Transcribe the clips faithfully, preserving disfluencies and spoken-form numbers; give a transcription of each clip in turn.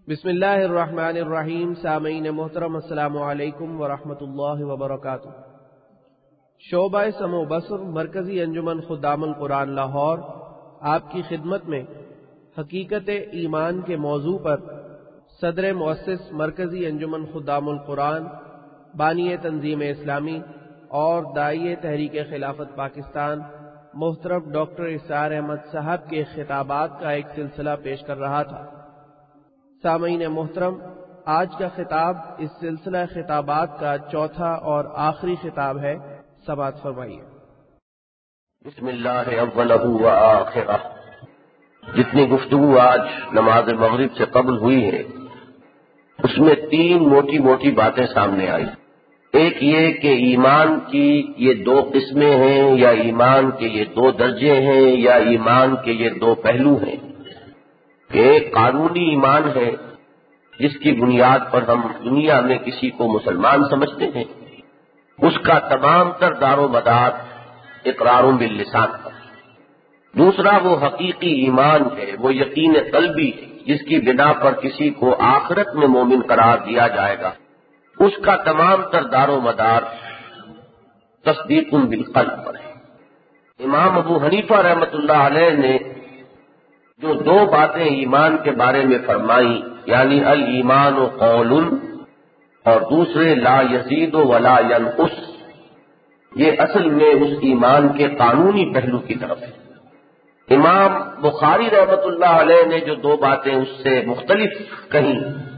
بسم اللہ الرحمن الرحیم. سامعین محترم السلام علیکم ورحمۃ اللہ وبرکاتہ. شعبہ سمع و بصر مرکزی انجمن خدام القرآن لاہور آپ کی خدمت میں حقیقت ایمان کے موضوع پر صدر مؤسس مرکزی انجمن خدام القرآن، بانی تنظیم اسلامی اور داعی تحریک خلافت پاکستان محترم ڈاکٹر اسرار احمد صاحب کے خطابات کا ایک سلسلہ پیش کر رہا تھا. سامعین محترم، آج کا خطاب اس سلسلہ خطابات کا چوتھا اور آخری خطاب ہے. سماعت فرمائیے. بسم اللہ اولہ و آخرہ. جتنی گفتگو آج نماز مغرب سے قبل ہوئی ہے اس میں تین موٹی موٹی باتیں سامنے آئی. ایک یہ کہ ایمان کی یہ دو قسمیں ہیں، یا ایمان کے یہ دو درجے ہیں، یا ایمان کے یہ دو پہلو ہیں. کہ ایک قانونی ایمان ہے جس کی بنیاد پر ہم دنیا میں کسی کو مسلمان سمجھتے ہیں، اس کا تمام تر دار و مدار اقرار باللسان پر. دوسرا وہ حقیقی ایمان ہے، وہ یقین قلبی ہے جس کی بنا پر کسی کو آخرت میں مومن قرار دیا جائے گا، اس کا تمام تر دار و مدار تصدیق بالقلب پر ہے. امام ابو حنیفہ رحمۃ اللہ علیہ نے جو دو باتیں ایمان کے بارے میں فرمائی، یعنی الایمان قول اور دوسرے لا یزید ولا ینقص، یہ اصل میں اس ایمان کے قانونی پہلو کی طرف ہے. امام بخاری رحمۃ اللہ علیہ نے جو دو باتیں اس سے مختلف کہیں،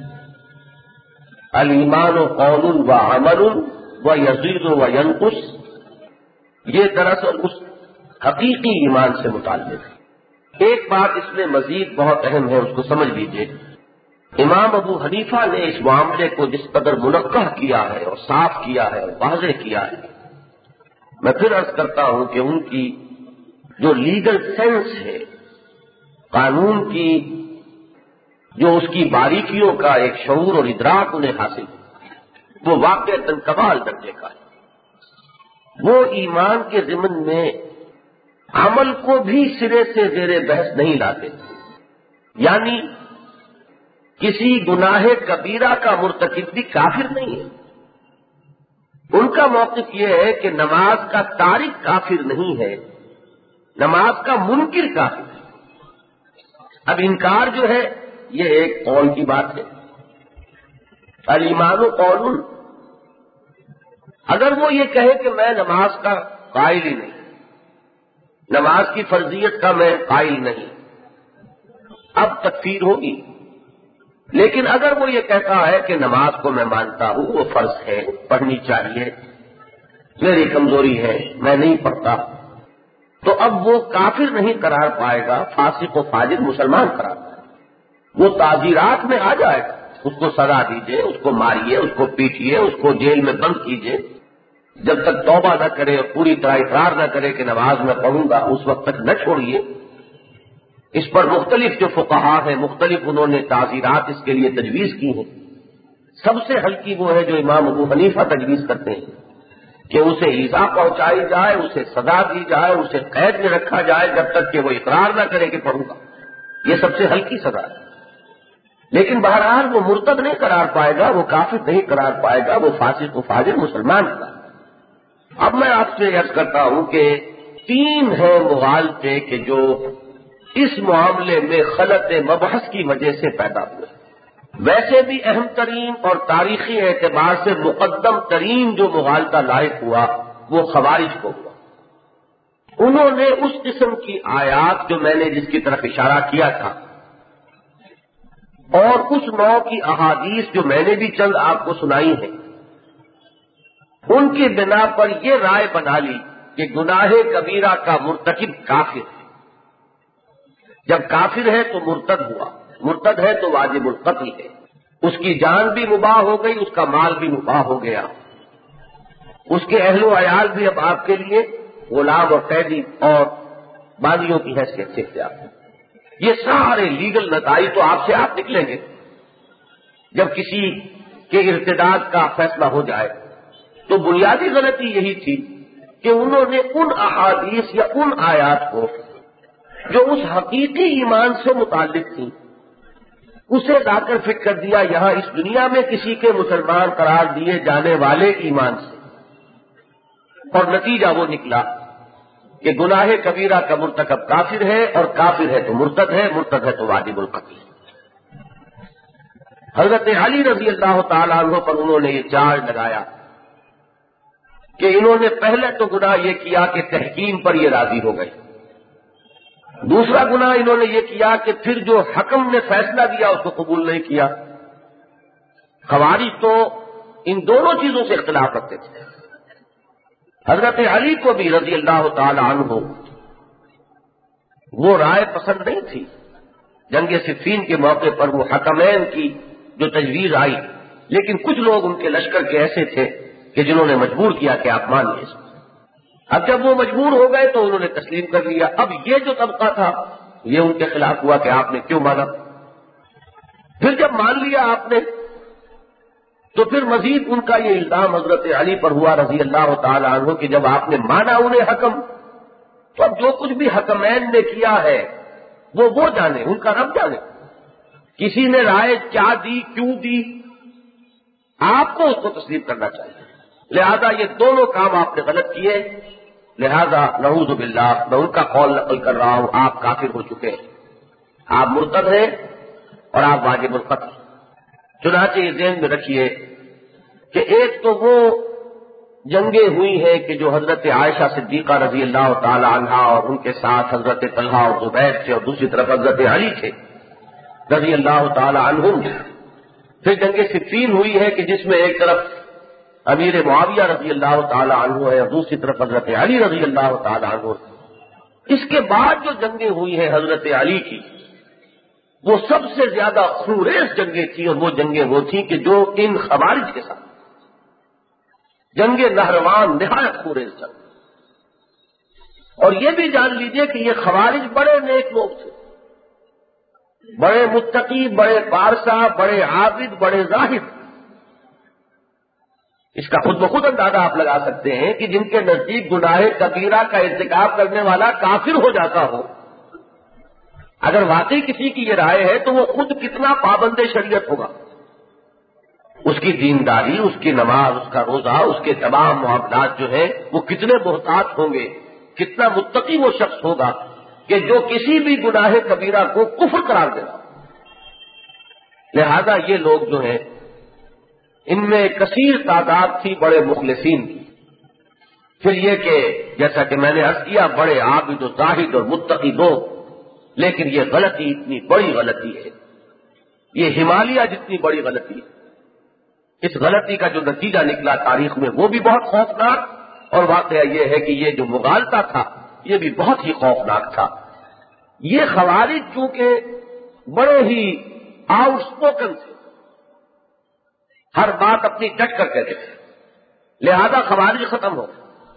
الایمان قول و عمل و یزید و ینقص، یہ دراصل اس حقیقی ایمان سے متعلق ہے. ایک بات اس میں مزید بہت اہم ہے، اس کو سمجھ لیجیے. امام ابو حنیفہ نے اس معاملے کو جس قدر منقح کیا ہے اور صاف کیا ہے اور واضح کیا ہے، میں پھر عرض کرتا ہوں کہ ان کی جو لیگل سینس ہے، قانون کی جو اس کی باریکیوں کا ایک شعور اور ادراک انہیں حاصل ہے، وہ واقعتاً کمال درجے کا ہے. وہ ایمان کے ضمن میں عمل کو بھی سرے سے زیر بحث نہیں لاتے. یعنی کسی گناہ کبیرہ کا مرتکب بھی کافر نہیں ہے. ان کا موقف یہ ہے کہ نماز کا تارک کافر نہیں ہے، نماز کا منکر کافر ہے. اب انکار جو ہے یہ ایک قول کی بات ہے. الایمان قول، اگر وہ یہ کہے کہ میں نماز کا قائل ہی نہیں، نماز کی فرضیت کا میں قائل نہیں، اب تکفیر ہوگی. لیکن اگر وہ یہ کہتا ہے کہ نماز کو میں مانتا ہوں، وہ فرض ہے، پڑھنی چاہیے، میری کمزوری ہے، میں نہیں پڑھتا، تو اب وہ کافر نہیں قرار پائے گا، فاسق و فاجر مسلمان قرار پائے گا. وہ تعزیرات میں آ جائے گا. اس کو سزا دیجیے، اس کو ماریے، اس کو پیٹیے، اس کو جیل میں بند کیجیے، جب تک توبہ نہ کرے اور پوری طرح اقرار نہ کرے کہ نماز میں پڑھوں گا، اس وقت تک نہ چھوڑیے. اس پر مختلف جو فقہا ہیں، مختلف انہوں نے تعزیرات اس کے لیے تجویز کی ہیں. سب سے ہلکی وہ ہے جو امام ابو حنیفہ تجویز کرتے ہیں کہ اسے ایذا پہنچائی جائے، اسے سزا دی جائے، اسے قید میں رکھا جائے جب تک کہ وہ اقرار نہ کرے کہ پڑھوں گا. یہ سب سے ہلکی سزا ہے. لیکن بہرحال وہ مرتد نہیں قرار پائے گا، وہ کافر نہیں قرار پائے گا، وہ فاسق و فاجر مسلمان ہوگا. اب میں آپ سے عرض کرتا ہوں کہ تین ہیں مغالطے کہ جو اس معاملے میں خلط مبحث کی وجہ سے پیدا ہوئے. ویسے بھی اہم ترین اور تاریخی اعتبار سے مقدم ترین جو مغالطہ لاحق ہوا وہ خوارج کو ہوا. انہوں نے اس قسم کی آیات جو میں نے جس کی طرف اشارہ کیا تھا اور اس نوع کی احادیث جو میں نے بھی چند آپ کو سنائی ہیں، ان کی بنا پر یہ رائے بنا لی کہ گناہ کبیرہ کا مرتکب کافر ہے. جب کافر ہے تو مرتد ہوا، مرتد ہے تو واجب القتل ہے. اس کی جان بھی مباح ہو گئی، اس کا مال بھی مباح ہو گیا، اس کے اہل و عیال بھی اب آپ کے لیے غلام اور قیدی اور باغیوں کی حیثیت سے اختیار ہے. یہ سارے لیگل نتائج تو آپ سے آپ نکلیں گے. جب کسی کے ارتداد کا فیصلہ ہو جائے تو بنیادی غلطی یہی تھی کہ انہوں نے ان احادیث یا ان آیات کو جو اس حقیقی ایمان سے متعلق تھیں اسے لا کر فٹ کر دیا یہاں اس دنیا میں کسی کے مسلمان قرار دیے جانے والے ایمان سے، اور نتیجہ وہ نکلا کہ گناہ کبیرہ کا مرتکب کافر ہے، اور کافر ہے تو مرتد ہے، مرتد ہے تو واجب القتل ہے۔ حضرت علی رضی اللہ تعالیٰ عنہ پر انہوں نے یہ چارج لگایا کہ انہوں نے پہلے تو گناہ یہ کیا کہ تحکیم پر یہ راضی ہو گئے، دوسرا گناہ انہوں نے یہ کیا کہ پھر جو حکم نے فیصلہ دیا اس کو قبول نہیں کیا۔ خوارج تو ان دونوں چیزوں سے اختلاف رکھتے تھے۔ حضرت علی کو بھی رضی اللہ تعالی عنہ وہ رائے پسند نہیں تھی، جنگ صفین کے موقع پر وہ حکمین کی جو تجویز آئی، لیکن کچھ لوگ ان کے لشکر کے ایسے تھے کہ جنہوں نے مجبور کیا کہ آپ مان لیے۔ اب جب وہ مجبور ہو گئے تو انہوں نے تسلیم کر لیا۔ اب یہ جو طبقہ تھا یہ ان کے خلاف ہوا کہ آپ نے کیوں مانا؟ پھر جب مان لیا آپ نے تو پھر مزید ان کا یہ الزام حضرت علی پر ہوا رضی اللہ تعالی عنہ کہ جب آپ نے مانا انہیں حکم، تو اب جو کچھ بھی حکمین نے کیا ہے وہ وہ جانے، ان کا رب جانے۔ کسی نے رائے کیا دی، کیوں دی، آپ کو اس کو تسلیم کرنا چاہیے۔ لہذا یہ دونوں کام آپ نے غلط کیے، لہذا نعوذ باللہ میں ان کا قول نقل کر رہا ہوں، آپ کافر ہو چکے ہیں، آپ مرتد ہیں اور آپ واجب القتل۔ چنانچہ یہ ذہن میں رکھیے کہ ایک تو وہ جنگیں ہوئی ہیں کہ جو حضرت عائشہ صدیقہ رضی اللہ تعالی عنہا اور ان کے ساتھ حضرت طلحہ اور زبیر تھے، اور دوسری طرف حضرت علی تھے رضی اللہ تعالی عنہم۔ پھر جنگ صفین ہوئی ہے کہ جس میں ایک طرف امیر معاویہ رضی اللہ تعالی عنہ ہے اور دوسری طرف حضرت علی رضی اللہ تعالی عنہ ہے۔ اس کے بعد جو جنگیں ہوئی ہیں حضرت علی کی وہ سب سے زیادہ خونریز جنگیں تھیں، اور وہ جنگیں وہ تھیں کہ جو ان خوارج کے ساتھ جنگ نہروان نہایت خونریز جنگ۔ اور یہ بھی جان لیجئے کہ یہ خوارج بڑے نیک لوگ تھے، بڑے متقی، بڑے پارسا، بڑے عابد، بڑے زاہد۔ اس کا خود بخود اندازہ آپ لگا سکتے ہیں کہ جن کے نزدیک گناہ کبیرہ کا ارتکاب کرنے والا کافر ہو جاتا ہو، اگر واقعی کسی کی یہ رائے ہے تو وہ خود کتنا پابند شریعت ہوگا، اس کی دینداری، اس کی نماز، اس کا روزہ، اس کے تمام معاملات جو ہیں وہ کتنے محتاط ہوں گے، کتنا متقی وہ شخص ہوگا کہ جو کسی بھی گناہ کبیرہ کو کفر قرار دے گا۔ لہذا یہ لوگ جو ہیں ان میں کثیر تعداد تھی بڑے مخلصین کی۔ پھر یہ کہ جیسا کہ میں نے عرض کیا بڑے عابد و زاہد اور متقی لوگ، لیکن یہ غلطی اتنی بڑی غلطی ہے، یہ ہمالیہ جتنی بڑی غلطی ہے۔ اس غلطی کا جو نتیجہ نکلا تاریخ میں وہ بھی بہت خوفناک، اور واقعہ یہ ہے کہ یہ جو مغالطہ تھا یہ بھی بہت ہی خوفناک تھا۔ یہ خوارج چونکہ بڑے ہی آؤٹ اسپوکن تھے، ہر بات اپنی ڈٹ کر کہتے تھے، لہذا خوارج ختم ہو گئے۔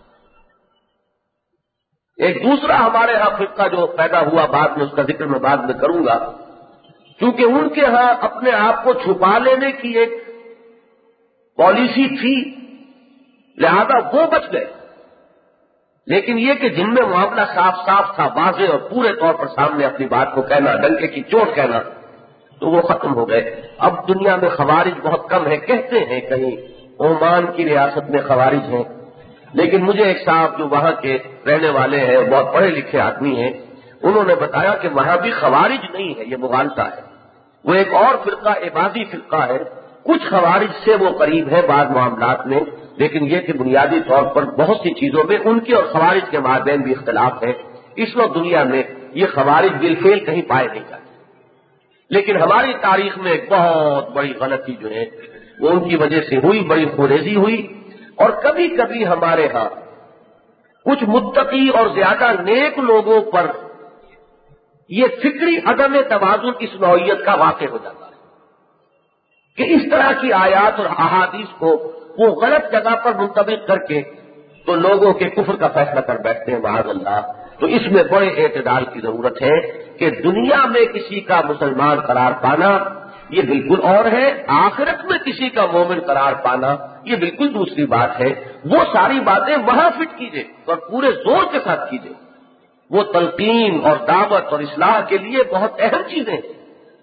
ایک دوسرا ہمارے ہاں فرقہ جو پیدا ہوا بعد میں، اس کا ذکر میں بعد میں کروں گا، چونکہ ان کے ہاں اپنے آپ کو چھپا لینے کی ایک پالیسی تھی، لہذا وہ بچ گئے، لیکن یہ کہ جن میں معاملہ صاف صاف تھا، واضح اور پورے طور پر سامنے اپنی بات کو کہنا، ڈنکے کی چوٹ کہنا، تو وہ ختم ہو گئے۔ اب دنیا میں خوارج بہت کم ہے، کہتے ہیں کہیں عمان کی ریاست میں خوارج ہیں، لیکن مجھے ایک صاحب جو وہاں کے رہنے والے ہیں، بہت پڑھے لکھے آدمی ہیں، انہوں نے بتایا کہ وہاں بھی خوارج نہیں ہے، یہ مغالطہ ہے، وہ ایک اور فرقہ عبادی فرقہ ہے، کچھ خوارج سے وہ قریب ہے بعض معاملات میں، لیکن یہ کہ بنیادی طور پر بہت سی چیزوں میں ان کے اور خوارج کے مابین بھی اختلاف ہے۔ اس وقت دنیا میں یہ خوارج بالفعل کہیں پائے نہیں جاتے، لیکن ہماری تاریخ میں ایک بہت بڑی غلطی جو ہے وہ ان کی وجہ سے ہوئی، بڑی خوریزی ہوئی، اور کبھی کبھی ہمارے ہاں کچھ متقی اور زیادہ نیک لوگوں پر یہ فکری عدم توازن اس نوعیت کا واقع ہو جاتا ہے کہ اس طرح کی آیات اور احادیث کو وہ غلط جگہ پر منطبق کر کے تو لوگوں کے کفر کا فیصلہ کر بیٹھتے ہیں معاذ اللہ۔ تو اس میں بڑے اعتدال کی ضرورت ہے کہ دنیا میں کسی کا مسلمان قرار پانا یہ بالکل اور ہے، آخرت میں کسی کا مومن قرار پانا یہ بالکل دوسری بات ہے۔ وہ ساری باتیں وہاں فٹ کیجئے اور پورے زور کے ساتھ کیجئے، وہ تلقین اور دعوت اور اصلاح کے لیے بہت اہم چیزیں ہیں،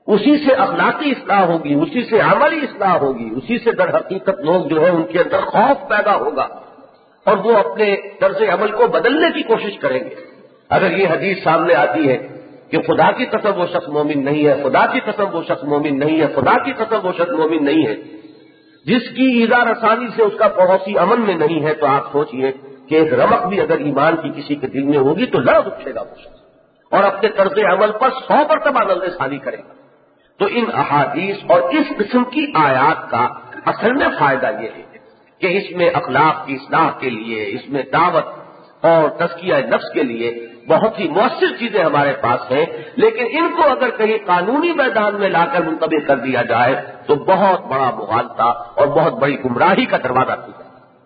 اسی سے اخلاقی اصلاح ہوگی، اسی سے عملی اصلاح ہوگی، اسی سے در حقیقت لوگ جو ہے ان کے اندر خوف پیدا ہوگا اور وہ اپنے طرز عمل کو بدلنے کی کوشش کریں گے۔ اگر یہ حدیث سامنے آتی ہے کہ خدا کی قسم وہ شخص مومن نہیں ہے، خدا کی قسم وہ شخص مومن نہیں ہے، خدا کی قسم وہ شخص مومن نہیں ہے، جس کی ایذا رسانی سے اس کا پڑوسی امن میں نہیں ہے، تو آپ سوچئے کہ ایک رمق بھی اگر ایمان کی کسی کے دل میں ہوگی تو لرز اٹھے گا وہ شخص اور اپنے طرز عمل پر سو مرتبہ نظر ثانی کرے گا۔ تو ان احادیث اور اس قسم کی آیات کا اصل میں فائدہ یہ ہے کہ اس میں اخلاق کی اصلاح کے لیے، اس میں دعوت اور تزکیہ نفس کے لیے بہت ہی مؤثر چیزیں ہمارے پاس ہیں، لیکن ان کو اگر کہیں قانونی میدان میں لا کر منطبق کر دیا جائے تو بہت بڑا مغالطہ اور بہت بڑی گمراہی کا دروازہ کھلتا ہے۔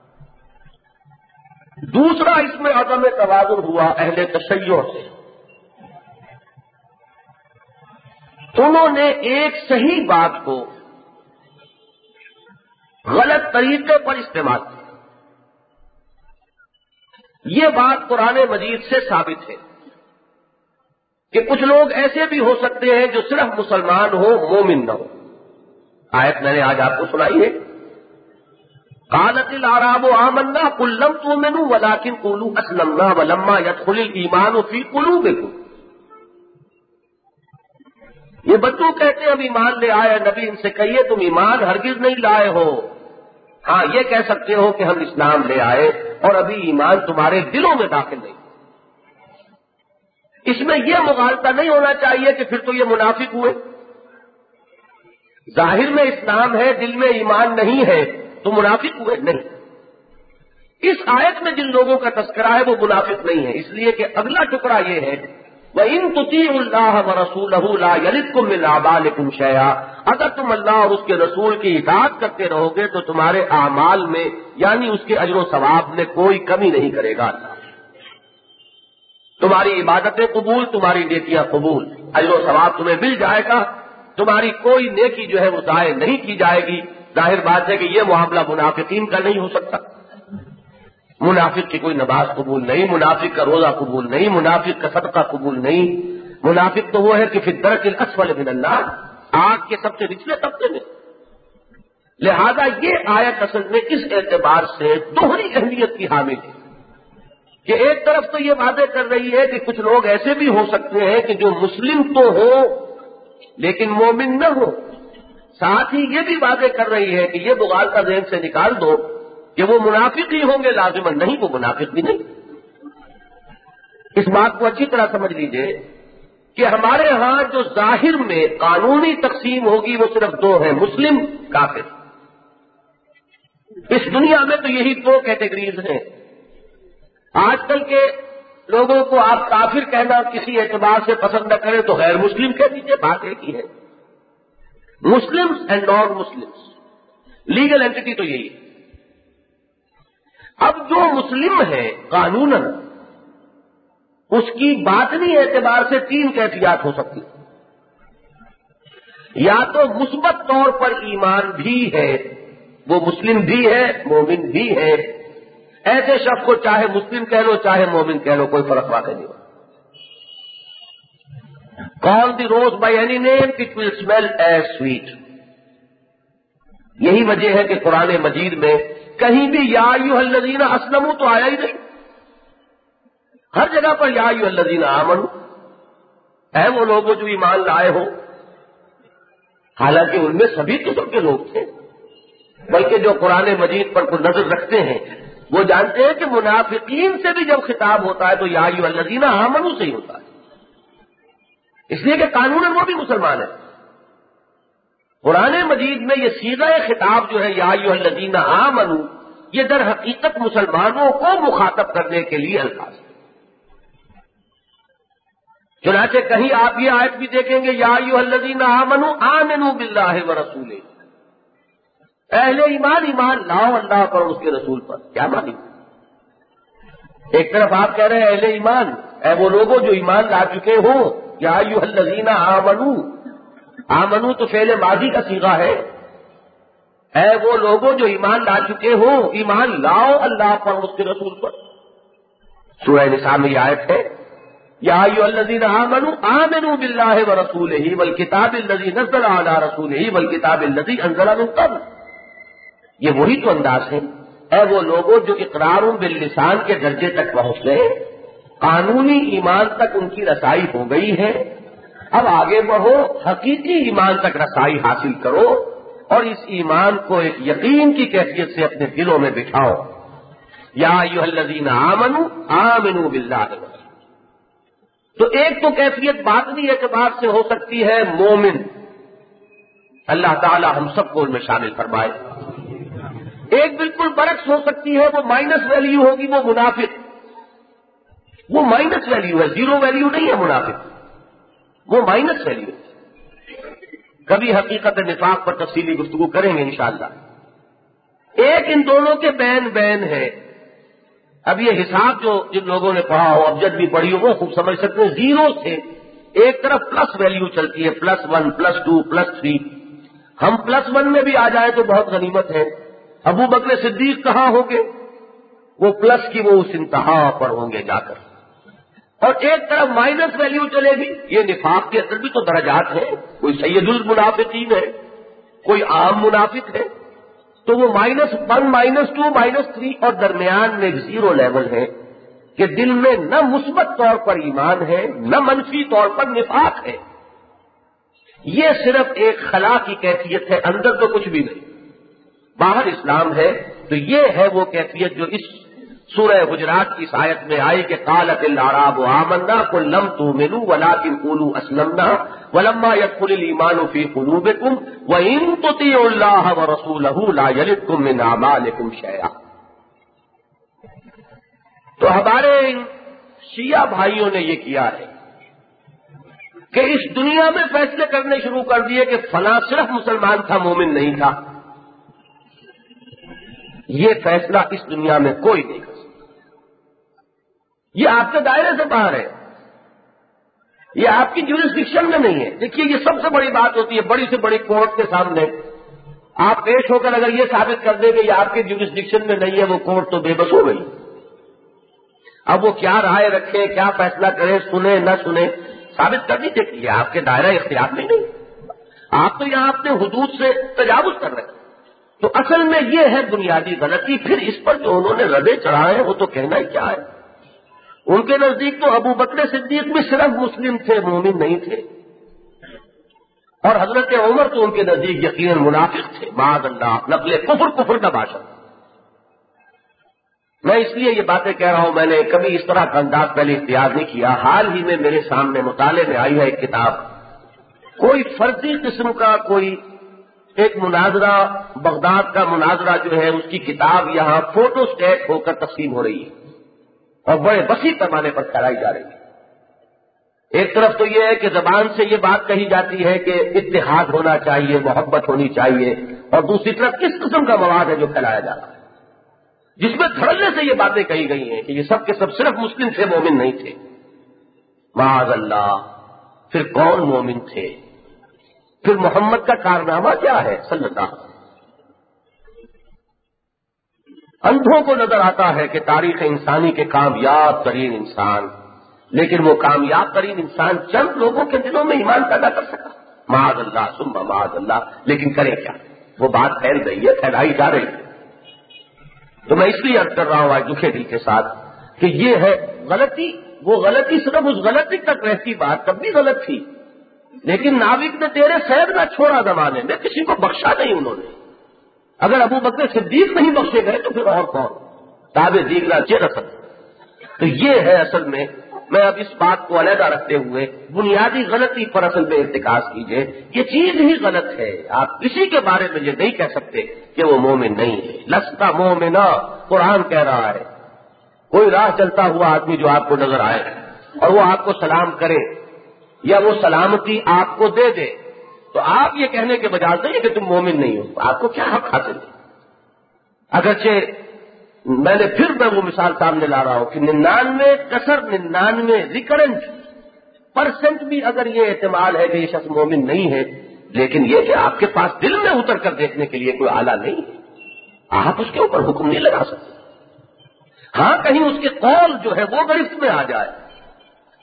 دوسرا اس میں عدم توازن ہوا اہل تشیع سے۔ انہوں نے ایک صحیح بات کو غلط طریقے پر استعمال کیا۔ یہ بات قرآن مجید سے ثابت ہے کہ کچھ لوگ ایسے بھی ہو سکتے ہیں جو صرف مسلمان ہو، مومن نہ ہو۔ آیت میں نے آج آپ کو سنائی ہے، قالت الاعراب آمنا قل لم تؤمنوا ولكن قولوا اسلمنا ولما يدخل الايمان في قلوبكم۔ یہ بدو کہتے ہیں ہم ایمان لے آئے، نبی ان سے کہیے تم ایمان ہرگز نہیں لائے ہو، ہاں یہ کہہ سکتے ہو کہ ہم اسلام لے آئے اور ابھی ایمان تمہارے دلوں میں داخل نہیں۔ اس میں یہ مغالطہ نہیں ہونا چاہیے کہ پھر تو یہ منافق ہوئے، ظاہر میں اسلام ہے دل میں ایمان نہیں ہے تو منافق ہوئے نہیں۔ اس آیت میں جن لوگوں کا تذکرہ ہے وہ منافق نہیں ہے، اس لیے کہ اگلا ٹکڑا یہ ہے وَإِن تُطِيعُوا اللَّهَ وَرَسُولَهُ لَا يَلِدْكُم مِّنْ أَعْمَالِكُمْ شَيْئًا، اگر تم اللہ اور اس کے رسول کی اطاعت کرتے رہو گے تو تمہارے اعمال میں یعنی اس کے اجر و ثواب میں کوئی کمی نہیں کرے گا اللہ۔ تمہاری عبادتیں قبول، تمہاری نیکیاں قبول، اجر و ثواب تمہیں مل جائے گا، تمہاری کوئی نیکی جو ہے وہ ضائع نہیں کی جائے گی۔ ظاہر بات ہے کہ یہ معاملہ منافقین کا نہیں ہو سکتا۔ منافق کی کوئی نماز قبول نہیں، منافق کا روزہ قبول نہیں، منافق کا صدقہ قبول نہیں۔ منافق تو وہ ہے کہ فی الدرک الاسفل من النار، آگ کے سب سے نچلے طبقے میں۔ لہذا یہ آیت اصل میں اس اعتبار سے دوہری اہمیت کی حامل ہے کہ ایک طرف تو یہ واضح کر رہی ہے کہ کچھ لوگ ایسے بھی ہو سکتے ہیں کہ جو مسلم تو ہو لیکن مومن نہ ہو، ساتھ ہی یہ بھی واضح کر رہی ہے کہ یہ مغالطہ ذہن سے نکال دو کہ وہ منافق ہی ہوں گے، لازماً نہیں، وہ منافق بھی نہیں۔ اس بات کو اچھی طرح سمجھ لیجئے کہ ہمارے ہاں جو ظاہر میں قانونی تقسیم ہوگی وہ صرف دو ہیں، مسلم، کافر۔ اس دنیا میں تو یہی دو کیٹیگریز ہیں۔ آج کل کے لوگوں کو آپ کافر کہنا کسی اعتبار سے پسند نہ کریں تو غیر مسلم کہہ دیجیے، بات ایک ہی ہے۔ Muslim and non Muslim, legal entity تو یہی ہے۔ اب جو مسلم ہے قانوناً اس کی باطنی اعتبار سے تین کیفیات ہو سکتی، یا تو مثبت طور پر ایمان بھی ہے، وہ مسلم بھی ہے، مومن بھی ہے، ایسے شخص کو چاہے مسلم کہہ لو چاہے مومن کہہ لو، کوئی فرق واقع نہیں ہو۔ Call the rose by any name, it will smell as sweet۔ یہی وجہ ہے کہ قرآن مجید میں کہیں بھی یا ایھا الذین اسلموا تو آیا ہی نہیں، ہر جگہ پر یا ایھا الذین آمنوا، اے وہ لوگ جو ایمان لائے ہو، حالانکہ ان میں سبھی قسم کے لوگ تھے، بلکہ جو قرآن مجید پر کوئی نظر رکھتے ہیں وہ جانتے ہیں کہ منافقین سے بھی جب خطاب ہوتا ہے تو یا ایھا الذین آمنوا سے ہی ہوتا ہے، اس لیے کہ قانوناً وہ بھی مسلمان ہے۔ قرآن مجید میں یہ صیغہ خطاب جو ہے یا ایھا الذین آمنوا، یہ در حقیقت مسلمانوں کو مخاطب کرنے کے لیے الفاظ ہے۔ چنانچہ کہیں آپ یہ آیت بھی دیکھیں گے یا ایھا الذین آمنوا آمنوا باللہ ورسولہ، اہل ایمان ایمان لاؤ اللہ پر اور اس کے رسول پر۔ کیا مانی؟ ایک طرف آپ کہہ رہے ہیں اہل ایمان، اے وہ لوگوں جو ایمان لا چکے ہو، یا ایھا الذین آمنوا، آمنو تو فعل ماضی کا صیغہ ہے، اے وہ لوگوں جو ایمان لا چکے ہو، ایمان لاؤ اللہ پر اور اس کے رسول پر۔ سورہ نساء میں یہ آیت ہے یا ایھا الذین آمنوا آمنوا باللہ ورسولہ والکتاب الذی نزل علی رسولہ والکتاب الذی انزل من قبل. یہ وہی تو انداز ہے. اے وہ لوگوں جو اقرار باللسان کے درجے تک پہنچ گئے، قانونی ایمان تک ان کی رسائی ہو گئی ہے، اب آگے بڑھو، حقیقی ایمان تک رسائی حاصل کرو اور اس ایمان کو ایک یقین کی کیفیت سے اپنے دلوں میں بٹھاؤ. یا ایھا الذین آمنوا آمنوا باللہ. تو ایک تو کیفیت باطنی اعتبار سے ہو سکتی ہے مومن، اللہ تعالی ہم سب کو ان میں شامل فرمائے. ایک بالکل برعکس ہو سکتی ہے، وہ مائنس ویلیو ہوگی، وہ منافق. وہ مائنس ویلیو ہے، زیرو ویلیو نہیں ہے منافق، وہ مائنس ویلیو. کبھی حقیقت نفاق پر تفصیلی گفتگو کریں گے انشاءاللہ. ایک ان دونوں کے بین بین ہے. اب یہ حساب جو جن لوگوں نے پڑھا ہو، ابجد بھی پڑھی ہو، وہ خوب سمجھ سکتے ہیں. زیرو سے ایک طرف پلس ویلیو چلتی ہے، plus one, plus two, plus three. ہم پلس ون میں بھی آ جائیں تو بہت غنیمت ہے. ابو بکر صدیق کہاں ہوں گے؟ وہ پلس کی وہ اس انتہا پر ہوں گے جا کر. اور ایک طرف مائنس ویلیو چلے گی. یہ نفاق کے اندر بھی تو درجات ہیں. کوئی سید المنافقین ہے، کوئی عام منافق ہے. تو وہ minus one, minus two, minus three اور درمیان میں ایک زیرو لیول ہے کہ دل میں نہ مثبت طور پر ایمان ہے نہ منفی طور پر نفاق ہے. یہ صرف ایک خلا کی کیفیت ہے، اندر تو کچھ بھی نہیں، باہر اسلام ہے. تو یہ ہے وہ کیفیت جو اس سورہ حجرات کی اس آیت میں آئی کہ قالت الاعراب آمنا قل لم تؤمنوا ولکن قولوا اسلمنا ولما يدخل الايمان في قلوبكم وان تطيعوا الله ورسوله لا يلدكم من اعمالكم شيئا. تو ہمارے شیعہ بھائیوں نے یہ کیا ہے کہ اس دنیا میں فیصلے کرنے شروع کر دیے کہ فلاں صرف مسلمان تھا، مومن نہیں تھا. یہ فیصلہ اس دنیا میں کوئی نہیں کر سکتا. یہ آپ کے دائرے سے باہر ہے، یہ آپ کی جورسڈکشن میں نہیں ہے. دیکھیے یہ سب سے بڑی بات ہوتی ہے، بڑی سے بڑی کورٹ کے سامنے آپ پیش ہو کر اگر یہ ثابت کر دیں کہ یہ آپ کی جورسڈکشن میں نہیں ہے، وہ کورٹ تو بے بس ہو گئی. اب وہ کیا رائے رکھے، کیا فیصلہ کرے، سنے نہ سنے، ثابت کر نہیں دیتی ہے. آپ کے دائرہ اختیار میں نہیں. آپ تو یہاں اپنے حدود سے تجاوز کر رہے ہیں. تو اصل میں یہ ہے بنیادی غلطی. پھر اس پر جو انہوں نے ردے چڑھائے وہ تو کہنا ہی کیا ہے. ان کے نزدیک تو ابو بکر صدیق بھی صرف مسلم تھے، مومن نہیں تھے. اور حضرت عمر تو ان کے نزدیک یقیناً منافق تھے، معاذ اللہ، نقل کفر کفر کا باشا. میں اس لیے یہ باتیں کہہ رہا ہوں، میں نے کبھی اس طرح کا انداز پہلے اختیار نہیں کیا. حال ہی میں میرے سامنے مطالعے میں آئی ہے ایک کتاب، کوئی فرضی قسم کا کوئی ایک مناظرہ، بغداد کا مناظرہ جو ہے اس کی کتاب یہاں فوٹو اسٹیٹ ہو کر تقسیم ہو رہی ہے اور بڑے وسیع پیمانے پر پھیلائی جا رہی ہے. ایک طرف تو یہ ہے کہ زبان سے یہ بات کہی جاتی ہے کہ اتحاد ہونا چاہیے، محبت ہونی چاہیے، اور دوسری طرف کس قسم کا مواد ہے جو پھیلایا جا رہا ہے جس میں دھڑلے سے یہ باتیں کہی گئی ہیں کہ یہ سب کے سب صرف مسلم تھے، مومن نہیں تھے. معاذ اللہ. پھر کون مومن تھے؟ پھر محمد کا کارنامہ کیا ہے صلی اللہ علیہ وسلم؟ اندھوں کو نظر آتا ہے کہ تاریخ انسانی کے کامیاب ترین انسان، لیکن وہ کامیاب ترین انسان چند لوگوں کے دلوں میں ایمان پیدا کر سکا. معاذ اللہ ثم معاذ اللہ. لیکن کریں کیا؟ وہ بات پھیل رہی ہے، پھیلائی جا رہی ہے. تو میں اس لیے عرض کر رہا ہوں آج دکھے دل کے ساتھ کہ یہ ہے غلطی. وہ غلطی صرف اس غلطی تک رہتی، بات تب بھی غلط تھی، لیکن ناوک نے تیرے سید نہ چھوڑا زمانے میں، کسی کو بخشا نہیں انہوں نے. اگر ابو بکر صدیق نہیں بخشے گئے تو پھر اور کون؟ تابع دیگرا چرسد. تو یہ ہے اصل میں. میں اب اس بات کو علیحدہ رکھتے ہوئے بنیادی غلطی پر اصل میں ارتکاز کیجئے. یہ چیز ہی غلط ہے. آپ کسی کے بارے میں یہ نہیں کہہ سکتے کہ وہ مومن نہیں ہے. لستا مومنا، قرآن کہہ رہا ہے. کوئی راہ چلتا ہوا آدمی جو آپ کو نظر آئے اور وہ آپ کو سلام کرے یا وہ سلامتی آپ کو دے دے تو آپ یہ کہنے کے بجائے نہیں کہ تم مومن نہیں ہو. آپ کو کیا حق حاصل ہے؟ اگرچہ میں نے پھر میں وہ مثال سامنے لا رہا ہوں کہ ننانوے کسر ننانوے ریکرنٹ پرسنٹ بھی اگر یہ احتمال ہے کہ یہ شخص مومن نہیں ہے، لیکن یہ کہ آپ کے پاس دل میں اتر کر دیکھنے کے لیے کوئی آلہ نہیں ہے، آپ اس کے اوپر حکم نہیں لگا سکتے. ہاں کہیں اس کے قول جو ہے وہ گرفت میں آ جائے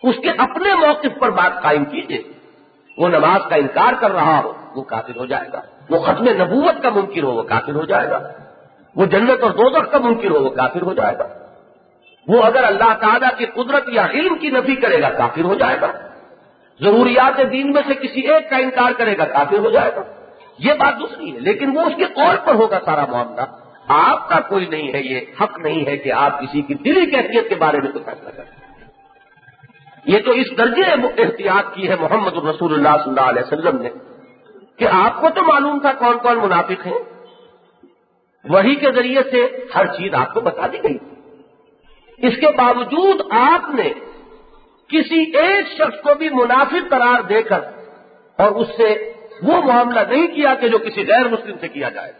اس کے اپنے موقف پر بات قائم کیجیے. وہ نماز کا انکار کر رہا ہو وہ کافر ہو جائے گا. وہ ختم نبوت کا منکر ہو وہ کافر ہو جائے گا. وہ جنت اور دوزخ کا منکر ہو وہ کافر ہو جائے گا. وہ اگر اللہ تعالیٰ کی قدرت یا علم کی نفی کرے گا کافر ہو جائے گا. ضروریات دین میں سے کسی ایک کا انکار کرے گا کافر ہو جائے گا. یہ بات دوسری ہے، لیکن وہ اس کے قول پر ہوگا سارا معاملہ. آپ کا کوئی نہیں ہے، یہ حق نہیں ہے کہ آپ کسی کی دلی کیفیت کے بارے میں تو فیصلہ کریں. یہ تو اس درجے احتیاط کی ہے محمد الرسول اللہ صلی اللہ علیہ وسلم نے کہ آپ کو تو معلوم تھا کون کون منافق ہیں. وحی کے ذریعے سے ہر چیز آپ کو بتا دی گئی. اس کے باوجود آپ نے کسی ایک شخص کو بھی منافق قرار دے کر اور اس سے وہ معاملہ نہیں کیا کہ جو کسی غیر مسلم سے کیا جائے.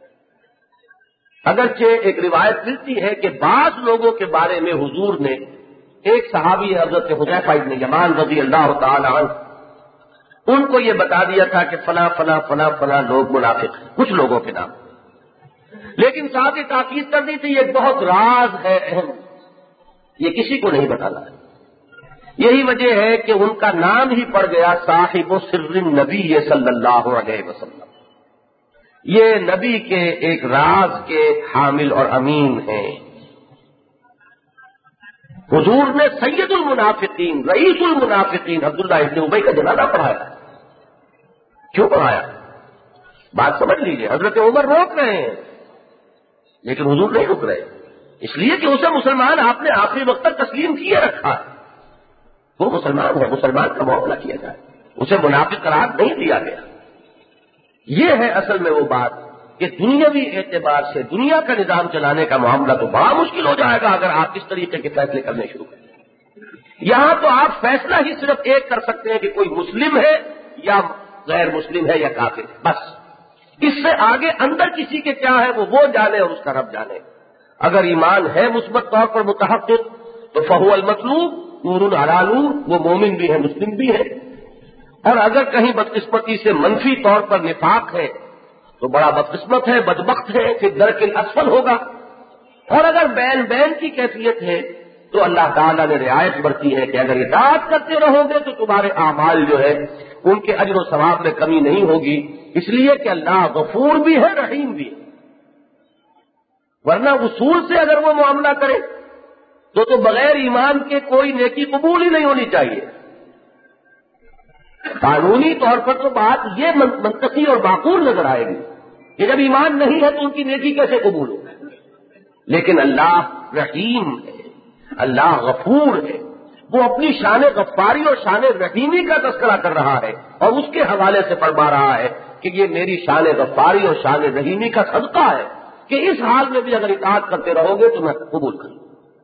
اگرچہ ایک روایت ملتی ہے کہ بعض لوگوں کے بارے میں حضور نے، ایک صحابی حضرت حذیفہ ابن یمان رضی اللہ تعالی عنہ، ان کو یہ بتا دیا تھا کہ فلاں فلاں فلاں فلاں لوگ منافق ہیں، کچھ لوگوں کے نام. لیکن ساتھ ہی تاکید کر دی تھی یہ بہت راز ہے، اہم، یہ کسی کو نہیں بتانا ہے. یہی وجہ ہے کہ ان کا نام ہی پڑ گیا صاحب سر النبی صلی اللہ علیہ وسلم. یہ نبی کے ایک راز کے حامل اور امین ہیں. حضور نے سید المنافقین، رئیس المنافقین عبداللہ ابن ابی کا جنازہ پڑھایا. کیوں پڑھایا؟ بات سمجھ لیجیے. حضرت عمر روک رہے ہیں لیکن حضور نہیں رک رہے، اس لیے کہ اسے مسلمان آپ نے آخری وقت تک تسلیم کیے رکھا ہے. وہ مسلمان ہے، مسلمان کا معاملہ کیا جائے، اسے منافق قرار نہیں دیا گیا. یہ ہے اصل میں وہ بات کہ دنیاوی اعتبار سے دنیا کا نظام چلانے کا معاملہ تو بڑا مشکل ہو جائے گا اگر آپ اس طریقے کے فیصلے کرنے شروع کریں. یہاں تو آپ فیصلہ ہی صرف ایک کر سکتے ہیں کہ کوئی مسلم ہے یا غیر مسلم ہے یا کافر ہے، بس. اس سے آگے اندر کسی کے کیا ہے وہ وہ جانے اور اس کا رب جانے. اگر ایمان ہے مثبت طور پر متحقق تو فہو المطلوب نور علی نور، وہ مومن بھی ہے مسلم بھی ہے. اور اگر کہیں بدقسمتی سے منفی طور پر نفاق ہے تو بڑا بدقسمت ہے، بدبخت ہے، پھر درک الاسفل ہوگا. اور اگر بین بین کی کیفیت ہے تو اللہ تعالیٰ نے رعایت برتی ہے کہ اگر اطاعت کرتے رہو گے تو تمہارے اعمال جو ہے ان کے اجر و ثواب میں کمی نہیں ہوگی، اس لیے کہ اللہ غفور بھی ہے رحیم بھی ہے. ورنہ اصول سے اگر وہ معاملہ کرے تو تو بغیر ایمان کے کوئی نیکی قبول ہی نہیں ہونی چاہیے. قانونی طور پر تو بات یہ منطقی اور معقول نظر آئے گی کہ جب ایمان نہیں ہے تو ان کی نیکی کیسے قبول ہو. لیکن اللہ رحیم ہے، اللہ غفور ہے. وہ اپنی شان غفاری اور شان رحیمی کا تذکرہ کر رہا ہے اور اس کے حوالے سے فرما رہا ہے کہ یہ میری شان غفاری اور شان رحیمی کا صدقہ ہے کہ اس حال میں بھی اگر اطاعت کرتے رہو گے تو میں قبول کروں.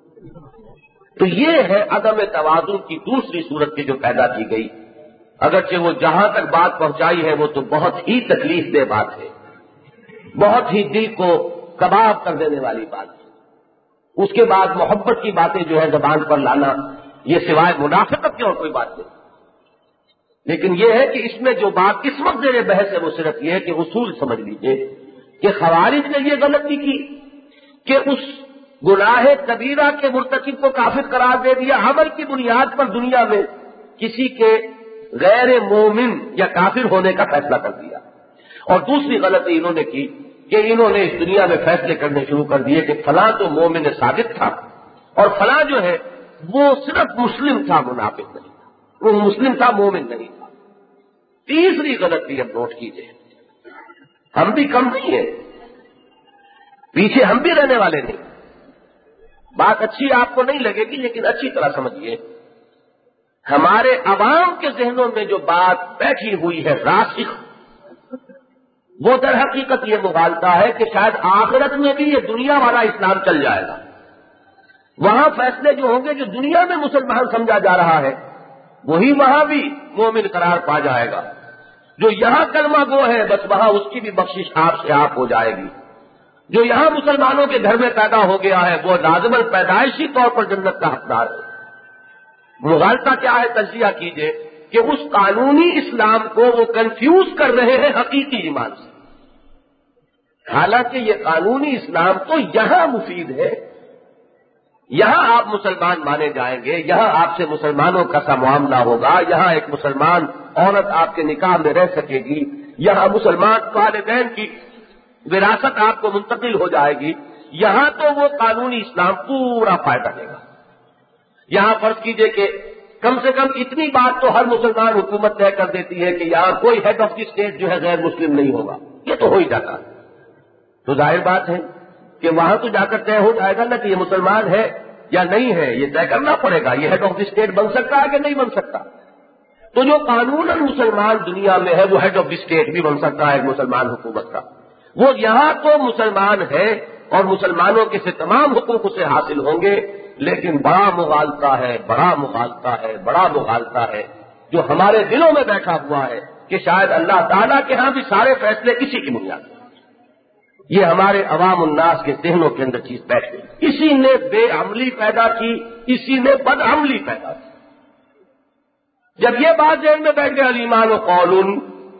تو یہ ہے عدم توازن کی دوسری صورت کی جو پیدا کی گئی. اگرچہ وہ جہاں تک بات پہنچائی ہے وہ تو بہت ہی تکلیف دہ بات ہے، بہت ہی دل کو کباب کر دینے والی بات ہے. اس کے بعد محبت کی باتیں جو ہے زبان پر لانا، یہ سوائے منافقت کی اور کوئی بات نہیں. لیکن یہ ہے کہ اس میں جو بات اس وقت زیر بحث ہے وہ صرف یہ ہے کہ اصول سمجھ لیجیے کہ خوارج نے یہ غلطی کی کہ اس گناہ کبیرہ کے مرتکب کو کافر قرار دے دیا، عمل کی بنیاد پر دنیا میں کسی کے غیر مومن یا کافر ہونے کا فیصلہ کر دیا. اور دوسری غلطی انہوں نے کی کہ انہوں نے اس دنیا میں فیصلے کرنے شروع کر دیے کہ فلاں تو مومن ثابت تھا اور فلاں جو ہے وہ صرف مسلم تھا، منافق نہیں تھا. وہ مسلم تھا، مومن نہیں تھا. تیسری غلطی اب نوٹ کیجیے، ہم بھی کم نہیں ہیں، پیچھے ہم بھی رہنے والے نہیں. بات اچھی آپ کو نہیں لگے گی لیکن اچھی طرح سمجھیے. ہمارے عوام کے ذہنوں میں جو بات بیٹھی ہوئی ہے راسخ، وہ در حقیقت یہ مغالطہ ہے کہ شاید آخرت میں بھی یہ دنیا والا اسلام چل جائے گا. وہاں فیصلے جو ہوں گے جو دنیا میں مسلمان سمجھا جا رہا ہے وہی وہاں بھی مومن قرار پا جائے گا. جو یہاں کلمہ گو ہے بس وہاں اس کی بھی بخشش آپ سے آپ ہو جائے گی. جو یہاں مسلمانوں کے گھر میں پیدا ہو گیا ہے وہ لازماً پیدائشی طور پر جنت کا حقدار ہے. مغالطہ کیا ہے؟ تجزیہ کیجئے کہ اس قانونی اسلام کو وہ کنفیوز کر رہے ہیں حقیقی ایمان سے. حالانکہ یہ قانونی اسلام تو یہاں مفید ہے، یہاں آپ مسلمان مانے جائیں گے، یہاں آپ سے مسلمانوں کا سا معاملہ ہوگا، یہاں ایک مسلمان عورت آپ کے نکاح میں رہ سکے گی، یہاں مسلمان والدین کی وراثت آپ کو منتقل ہو جائے گی، یہاں تو وہ قانونی اسلام پورا فائدہ دے گا۔ یہاں فرض کیجئے کہ کم سے کم اتنی بات تو ہر مسلمان حکومت طے کر دیتی ہے کہ یہاں کوئی ہیڈ آف دی اسٹیٹ جو ہے غیر مسلم نہیں ہوگا، یہ تو ہو ہی جاتا ہے، تو ظاہر بات ہے کہ وہاں تو جا کر طے ہو جائے گا نا کہ یہ مسلمان ہے یا نہیں ہے، یہ طے کرنا پڑے گا، یہ ہیڈ آف دی اسٹیٹ بن سکتا ہے کہ نہیں بن سکتا۔ تو جو قانوناً مسلمان دنیا میں ہے وہ ہیڈ آف دی اسٹیٹ بھی بن سکتا ہے ایک مسلمان حکومت کا، وہ یہاں تو مسلمان ہے اور مسلمانوں کے سے تمام حقوق اسے حاصل ہوں گے، لیکن بڑا مغالطہ ہے، بڑا مغالطہ ہے، بڑا مغالطہ ہے جو ہمارے دلوں میں بیٹھا ہوا ہے کہ شاید اللہ تعالیٰ کے ہاں بھی سارے فیصلے اسی کی بنیاد پر، یہ ہمارے عوام الناس کے ذہنوں کے اندر چیز بیٹھ گئی، اسی نے بے عملی پیدا کی، اسی نے بد عملی پیدا کی۔ جب یہ بات ذہن میں بیٹھ گئے الایمان قول،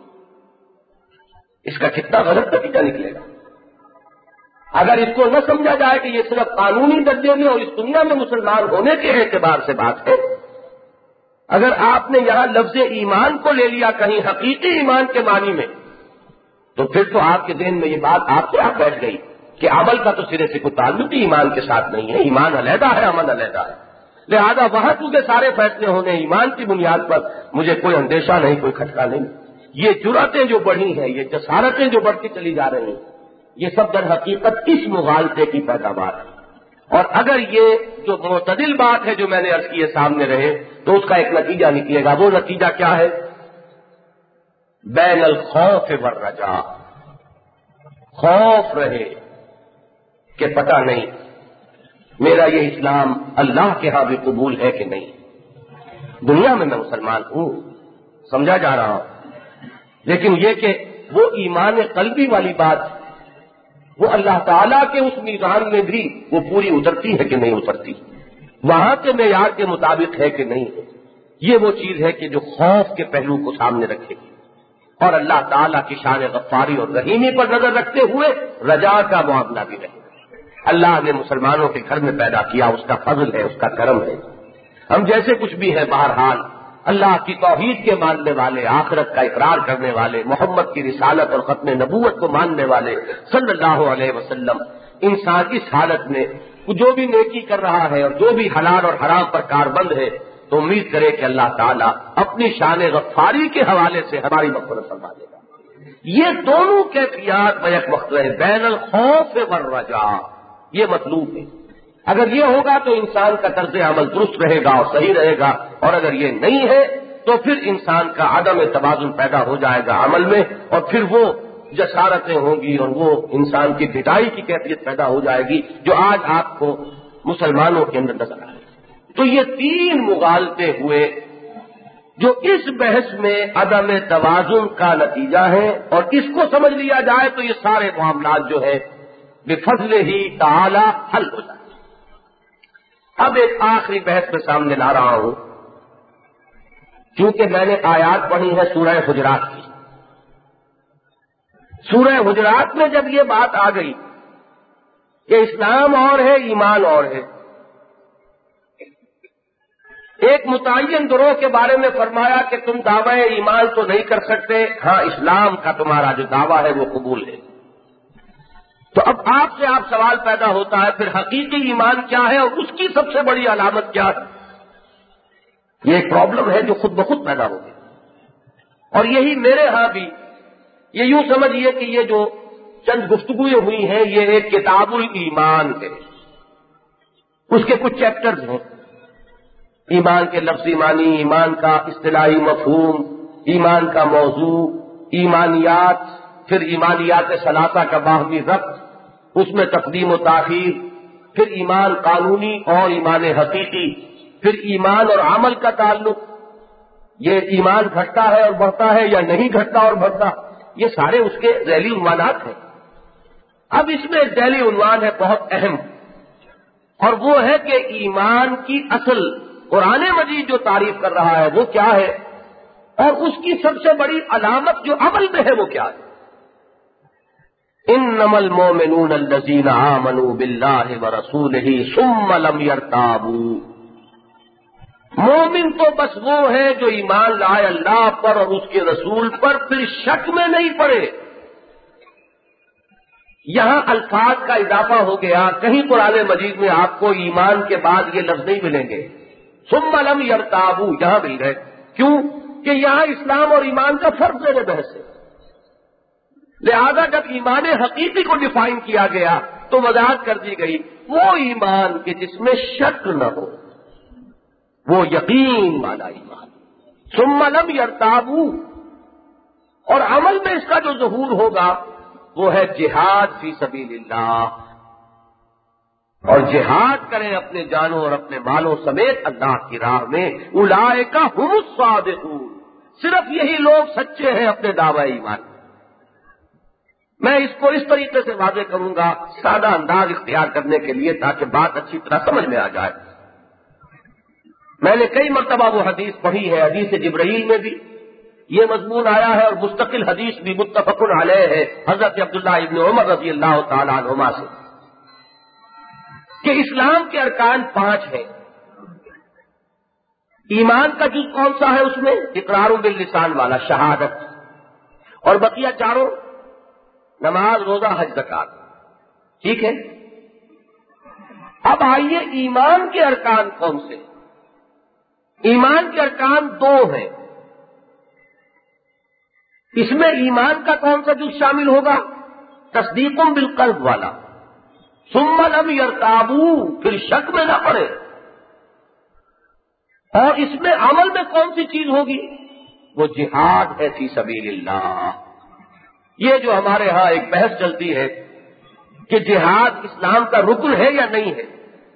اس کا کتنا غلط نتیجہ نکلے گا اگر اس کو نہ سمجھا جائے کہ یہ صرف قانونی درجے میں اور اس دنیا میں مسلمان ہونے کے اعتبار سے بات ہے۔ اگر آپ نے یہاں لفظ ایمان کو لے لیا کہیں حقیقی ایمان کے معنی میں، تو پھر تو آپ کے ذہن میں یہ بات آپ سے آپ بیٹھ گئی کہ عمل کا تو سرے سے کوئی تعلق ہی ایمان کے ساتھ نہیں ہے، ایمان علیحدہ ہے، عمل علیحدہ ہے، لہذا وہاں چونکہ سارے فیصلے ہونے ایمان کی بنیاد پر، مجھے کوئی اندیشہ نہیں، کوئی کھٹکا نہیں۔ یہ جرأتیں جو بڑھی ہیں، یہ جسارتیں جو بڑھتی چلی جا رہی ہیں، یہ سب در حقیقت اس مغالطے کی پیداوار ہے، اور اگر یہ جو معتدل بات ہے جو میں نے عرض کی ہے سامنے رہے تو اس کا ایک نتیجہ نکلے گا۔ وہ نتیجہ کیا ہے؟ بین الخوف والرجاء، خوف رہے کہ پتہ نہیں میرا یہ اسلام اللہ کے ہاں بھی قبول ہے کہ نہیں۔ دنیا میں میں مسلمان ہوں، سمجھا جا رہا ہوں، لیکن یہ کہ وہ ایمان قلبی والی بات وہ اللہ تعالیٰ کے اس میزان میں بھی وہ پوری اترتی ہے کہ نہیں اترتی، وہاں کے معیار کے مطابق ہے کہ نہیں ہے، یہ وہ چیز ہے کہ جو خوف کے پہلو کو سامنے رکھے گی، اور اللہ تعالیٰ کی شان غفاری اور رحیمی پر نظر رکھتے ہوئے رجا کا معاملہ بھی رہے۔ اللہ نے مسلمانوں کے گھر میں پیدا کیا، اس کا فضل ہے، اس کا کرم ہے۔ ہم جیسے کچھ بھی ہیں، بہرحال اللہ کی توحید کے ماننے والے، آخرت کا اقرار کرنے والے، محمد کی رسالت اور ختم نبوت کو ماننے والے صلی اللہ علیہ وسلم، انسان اس حالت میں جو بھی نیکی کر رہا ہے اور جو بھی حلال اور حرام پر کاربند ہے تو امید کرے کہ اللہ تعالیٰ اپنی شان غفاری کے حوالے سے ہماری مغفرت فرما دے گا۔ یہ دونوں کیفیات میں یک وقت رہے، بین الخوف والرجاء، یہ مطلوب ہے۔ اگر یہ ہوگا تو انسان کا طرز عمل درست رہے گا اور صحیح رہے گا، اور اگر یہ نہیں ہے تو پھر انسان کا عدم توازن پیدا ہو جائے گا عمل میں، اور پھر وہ جسارتیں ہوں گی اور وہ انسان کی ڈٹائی کی کیفیت پیدا ہو جائے گی جو آج آپ کو مسلمانوں کے اندر نظر آئے۔ تو یہ تین مغالطے ہوئے جو اس بحث میں عدم توازن کا نتیجہ ہے، اور اس کو سمجھ لیا جائے تو یہ سارے معاملات جو ہے بفضل ہی تعالی حل ہو جائے۔ اب ایک آخری بحث میں سامنے لا رہا ہوں، چونکہ میں نے آیات پڑھی ہے سورہ حجرات کی۔ سورہ حجرات میں جب یہ بات آ گئی کہ اسلام اور ہے، ایمان اور ہے، ایک متعین گروہ کے بارے میں فرمایا کہ تم دعوی ایمان تو نہیں کر سکتے، ہاں اسلام کا تمہارا جو دعویٰ ہے وہ قبول ہے۔ تو اب آپ سے آپ سوال پیدا ہوتا ہے پھر حقیقی ایمان کیا ہے اور اس کی سب سے بڑی علامت کیا ہے؟ یہ ایک پرابلم ہے جو خود بخود پیدا ہوگی، اور یہی میرے ہاں بھی، یہ یوں سمجھیے کہ یہ جو چند گفتگویں ہوئی ہیں یہ ایک کتاب الایمان ہے، اس کے کچھ چیپٹرز ہیں، ایمان کے لفظی معنی، ایمان کا اصطلاحی مفہوم، ایمان کا موضوع، ایمانیات، پھر ایمانیات ثلاثہ کا باہمی ربط، اس میں تقدیم و تاخیر، پھر ایمان قانونی اور ایمان حقیقی، پھر ایمان اور عمل کا تعلق، یہ ایمان گھٹتا ہے اور بڑھتا ہے یا نہیں گھٹتا اور بڑھتا، یہ سارے اس کے ذیلی عنوانات ہیں۔ اب اس میں ایک ذیلی عنوان ہے بہت اہم، اور وہ ہے کہ ایمان کی اصل قرآن مجید جو تعریف کر رہا ہے وہ کیا ہے، اور اس کی سب سے بڑی علامت جو عمل میں ہے وہ کیا ہے۔ انما المؤمنون الذین آمنوا باللہ ورسولہ ثم لم یرتابوا، مومن تو بس وہ ہے جو ایمان لائے اللہ پر اور اس کے رسول پر، پھر شک میں نہیں پڑے۔ یہاں الفاظ کا اضافہ ہو گیا، کہیں قرآن مجید میں آپ کو ایمان کے بعد یہ لفظ نہیں ملیں گے، ثم لم یرتابوا یہاں مل گئے۔ کیوں؟ کہ یہاں اسلام اور ایمان کا فرق زیر بحث ہے، لہذا جب ایمان حقیقی کو ڈیفائن کیا گیا تو وضاحت کر دی گئی وہ ایمان کہ جس میں شک نہ ہو، وہ یقین والا ایمان۔ ثم لم یرتابوا، اور عمل میں اس کا جو ظہور ہوگا وہ ہے جہاد فی سبیل اللہ، اور جہاد کریں اپنے جانوں اور اپنے مالوں سمیت اللہ کی راہ میں، اولئک ھم الصادقون، صرف یہی لوگ سچے ہیں اپنے دعوی ایمان۔ میں اس کو اس طریقے سے واضح کروں گا سادہ انداز اختیار کرنے کے لیے تاکہ بات اچھی طرح سمجھ میں آ جائے۔ میں نے کئی مرتبہ وہ حدیث پڑھی ہے، حدیث جبرائیل میں بھی یہ مضمون آیا ہے، اور مستقل حدیث بھی متفق علیہ ہے حضرت عبداللہ ابن عمر رضی اللہ تعالی عنہما سے، کہ اسلام کے ارکان پانچ ہیں۔ ایمان کا جز کون سا ہے؟ اس میں اقرار باللسان والا شہادت، اور بقیہ چاروں نماز، روزہ، حج، زکات، ٹھیک ہے۔ اب آئیے ایمان کے ارکان کون سے؟ ایمان کے ارکان دو ہیں، اس میں ایمان کا کون سا جز شامل ہوگا؟ تصدیق بالقلب والا، ثم لم یرتابوا، پھر شک میں نہ پڑے، اور اس میں عمل میں کون سی چیز ہوگی؟ وہ جہاد ہے فی سبیل اللہ۔ یہ جو ہمارے ہاں ایک بحث چلتی ہے کہ جہاد اسلام کا رکن ہے یا نہیں ہے،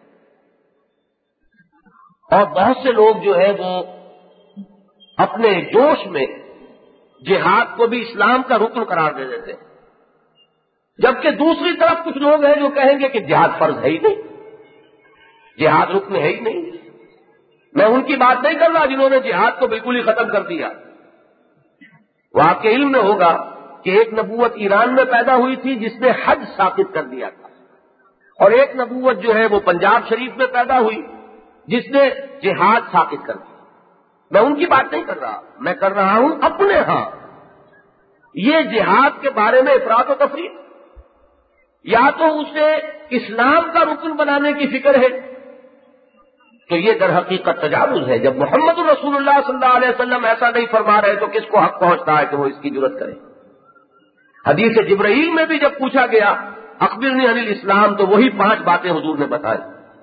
اور بہت سے لوگ جو ہے وہ اپنے جوش میں جہاد کو بھی اسلام کا رکن قرار دے دیتے ہیں، جبکہ دوسری طرف کچھ لوگ ہیں جو کہیں گے کہ جہاد فرض ہے ہی نہیں، جہاد رکن ہے ہی نہیں۔ میں ان کی بات نہیں کر رہا جنہوں نے جہاد کو بالکل ہی ختم کر دیا۔ وہ آپ کے علم میں ہوگا کہ ایک نبوت ایران میں پیدا ہوئی تھی جس نے حج ثابت کر دیا تھا، اور ایک نبوت جو ہے وہ پنجاب شریف میں پیدا ہوئی جس نے جہاد ثابت کر دیا۔ میں ان کی بات نہیں کر رہا، میں کر رہا ہوں اپنے ہاں یہ جہاد کے بارے میں افراط و تفریط، یا تو اسے اسلام کا رکن بنانے کی فکر ہے تو یہ در حقیقت تجاوز ہے۔ جب محمد رسول اللہ صلی اللہ علیہ وسلم ایسا نہیں فرما رہے تو کس کو حق پہنچتا ہے کہ وہ اس کی جرات کرے؟ حدیث جبرائیل میں بھی جب پوچھا گیا اخبرنی عن الاسلام، تو وہی پانچ باتیں حضور نے بتائی۔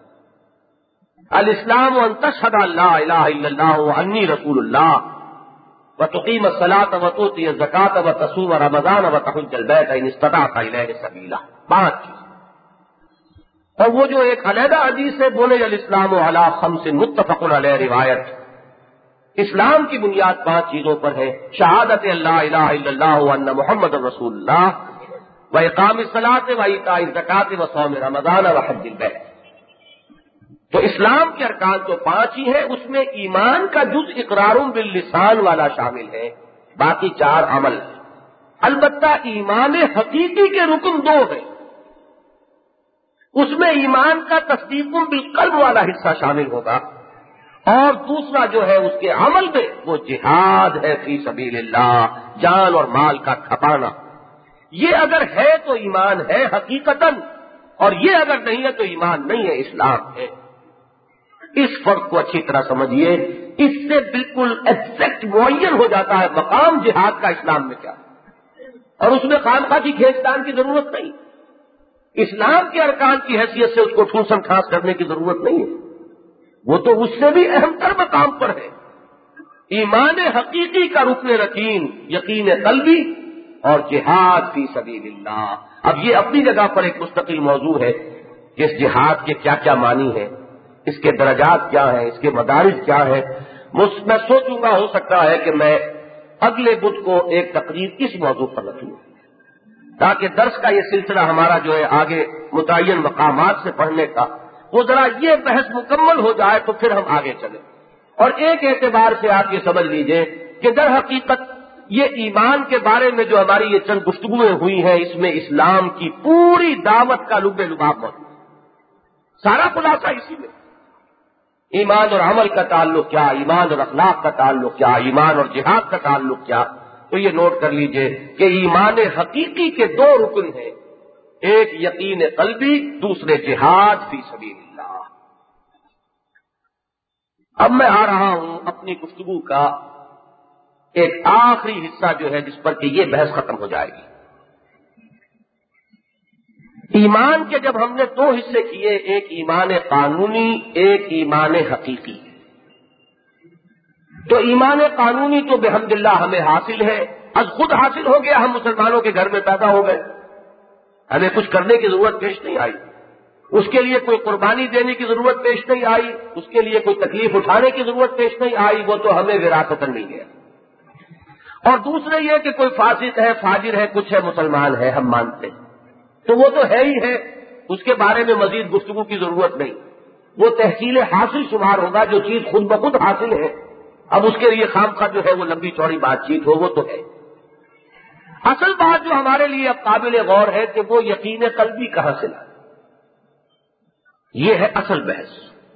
الاسلام ان تشہد ان لا الہ الا اللہ وانی رسول اللہ وتقیم الصلاۃ وتؤتی الزکاۃ وتصوم رمضان وتحج البیت ان استطعت الیہ سبیلا، پانچ چیز۔ اور وہ جو ایک علیحدہ حدیث ہے بولے الاسلام علی خمس متفق علیہ روایت، اسلام کی بنیاد پانچ چیزوں پر ہے، شہادت اللہ الہ الا اللہ وان محمد رسول اللہ واقام الصلاۃ وایتاء الزکاۃ وصوم رمضان وحج البیت۔ تو اسلام کے ارکان تو پانچ ہی ہیں، اس میں ایمان کا جز اقرار باللسان والا شامل ہے، باقی چار عمل۔ البتہ ایمان حقیقی کے رکن دو ہیں، اس میں ایمان کا تصدیق بالقلب والا حصہ شامل ہوگا، اور دوسرا جو ہے اس کے عمل میں وہ جہاد ہے فی سبیل اللہ، جان اور مال کا کھپانا۔ یہ اگر ہے تو ایمان ہے حقیقتاً، اور یہ اگر نہیں ہے تو ایمان نہیں ہے، اسلام ہے۔ اس فرق کو اچھی طرح سمجھیے، اس سے بالکل ایگزیکٹ معین ہو جاتا ہے مقام جہاد کا اسلام میں کیا ہے، اور اس میں خامخواہ کی کھینچتان کی ضرورت نہیں۔ اسلام کے ارکان کی حیثیت سے اس کو ٹھوسن ٹھاس کرنے کی ضرورت نہیں ہے، وہ تو اس سے بھی اہم تر مقام پر ہے۔ ایمان حقیقی کا رکن رکین یقین قلبی اور جہاد فی سبیل اللہ۔ اب یہ اپنی جگہ پر ایک مستقل موضوع ہے کہ اس جہاد کے کیا کیا معنی ہیں، اس کے درجات کیا ہیں، اس کے مدارج کیا ہیں۔ میں سوچوں گا ہو سکتا ہے کہ میں اگلے بدھ کو ایک تقریر اس موضوع پر رکھوں تاکہ درس کا یہ سلسلہ ہمارا جو ہے آگے متعین مقامات سے پڑھنے کا وہ ذرا یہ بحث مکمل ہو جائے تو پھر ہم آگے چلیں۔ اور ایک اعتبار سے آپ یہ سمجھ لیجئے کہ در حقیقت یہ ایمان کے بارے میں جو ہماری یہ چند گفتگویں ہوئی ہیں، اس میں اسلام کی پوری دعوت کا لب لباب موجود ہے، سارا خلاصہ اسی میں۔ ایمان اور عمل کا تعلق کیا، ایمان اور اخلاق کا تعلق کیا، ایمان اور جہاد کا تعلق کیا، تو یہ نوٹ کر لیجئے کہ ایمان حقیقی کے دو رکن ہیں، ایک یقین قلبی، دوسرے جہاد فی سبیل اللہ۔ اب میں آ رہا ہوں اپنی گفتگو کا ایک آخری حصہ جو ہے جس پر کہ یہ بحث ختم ہو جائے گی۔ ایمان کے جب ہم نے دو حصے کیے، ایک ایمان قانونی، ایک ایمان حقیقی، تو ایمان قانونی تو بحمد اللہ ہمیں حاصل ہے، از خود حاصل ہو گیا، ہم مسلمانوں کے گھر میں پیدا ہو گئے، ہمیں کچھ کرنے کی ضرورت پیش نہیں آئی، اس کے لیے کوئی قربانی دینے کی ضرورت پیش نہیں آئی، اس کے لیے کوئی تکلیف اٹھانے کی ضرورت پیش نہیں آئی، وہ تو ہمیں وراثتاً نہیں ہے۔ اور دوسرے یہ کہ کوئی فاسق ہے، فاجر ہے، کچھ ہے، مسلمان ہے، ہم مانتے ہیں، تو وہ تو ہے ہی ہے، اس کے بارے میں مزید گفتگو کی ضرورت نہیں، وہ تحصیل حاصل شمار ہوگا، جو چیز خود بخود حاصل ہے، اب اس کے لیے خام خواہ جو ہے وہ لمبی چوڑی بات چیت ہو، وہ تو ہے۔ اصل بات جو ہمارے لیے اب قابل غور ہے کہ وہ یقین قلبی کہاں سے لائے، یہ ہے اصل بحث،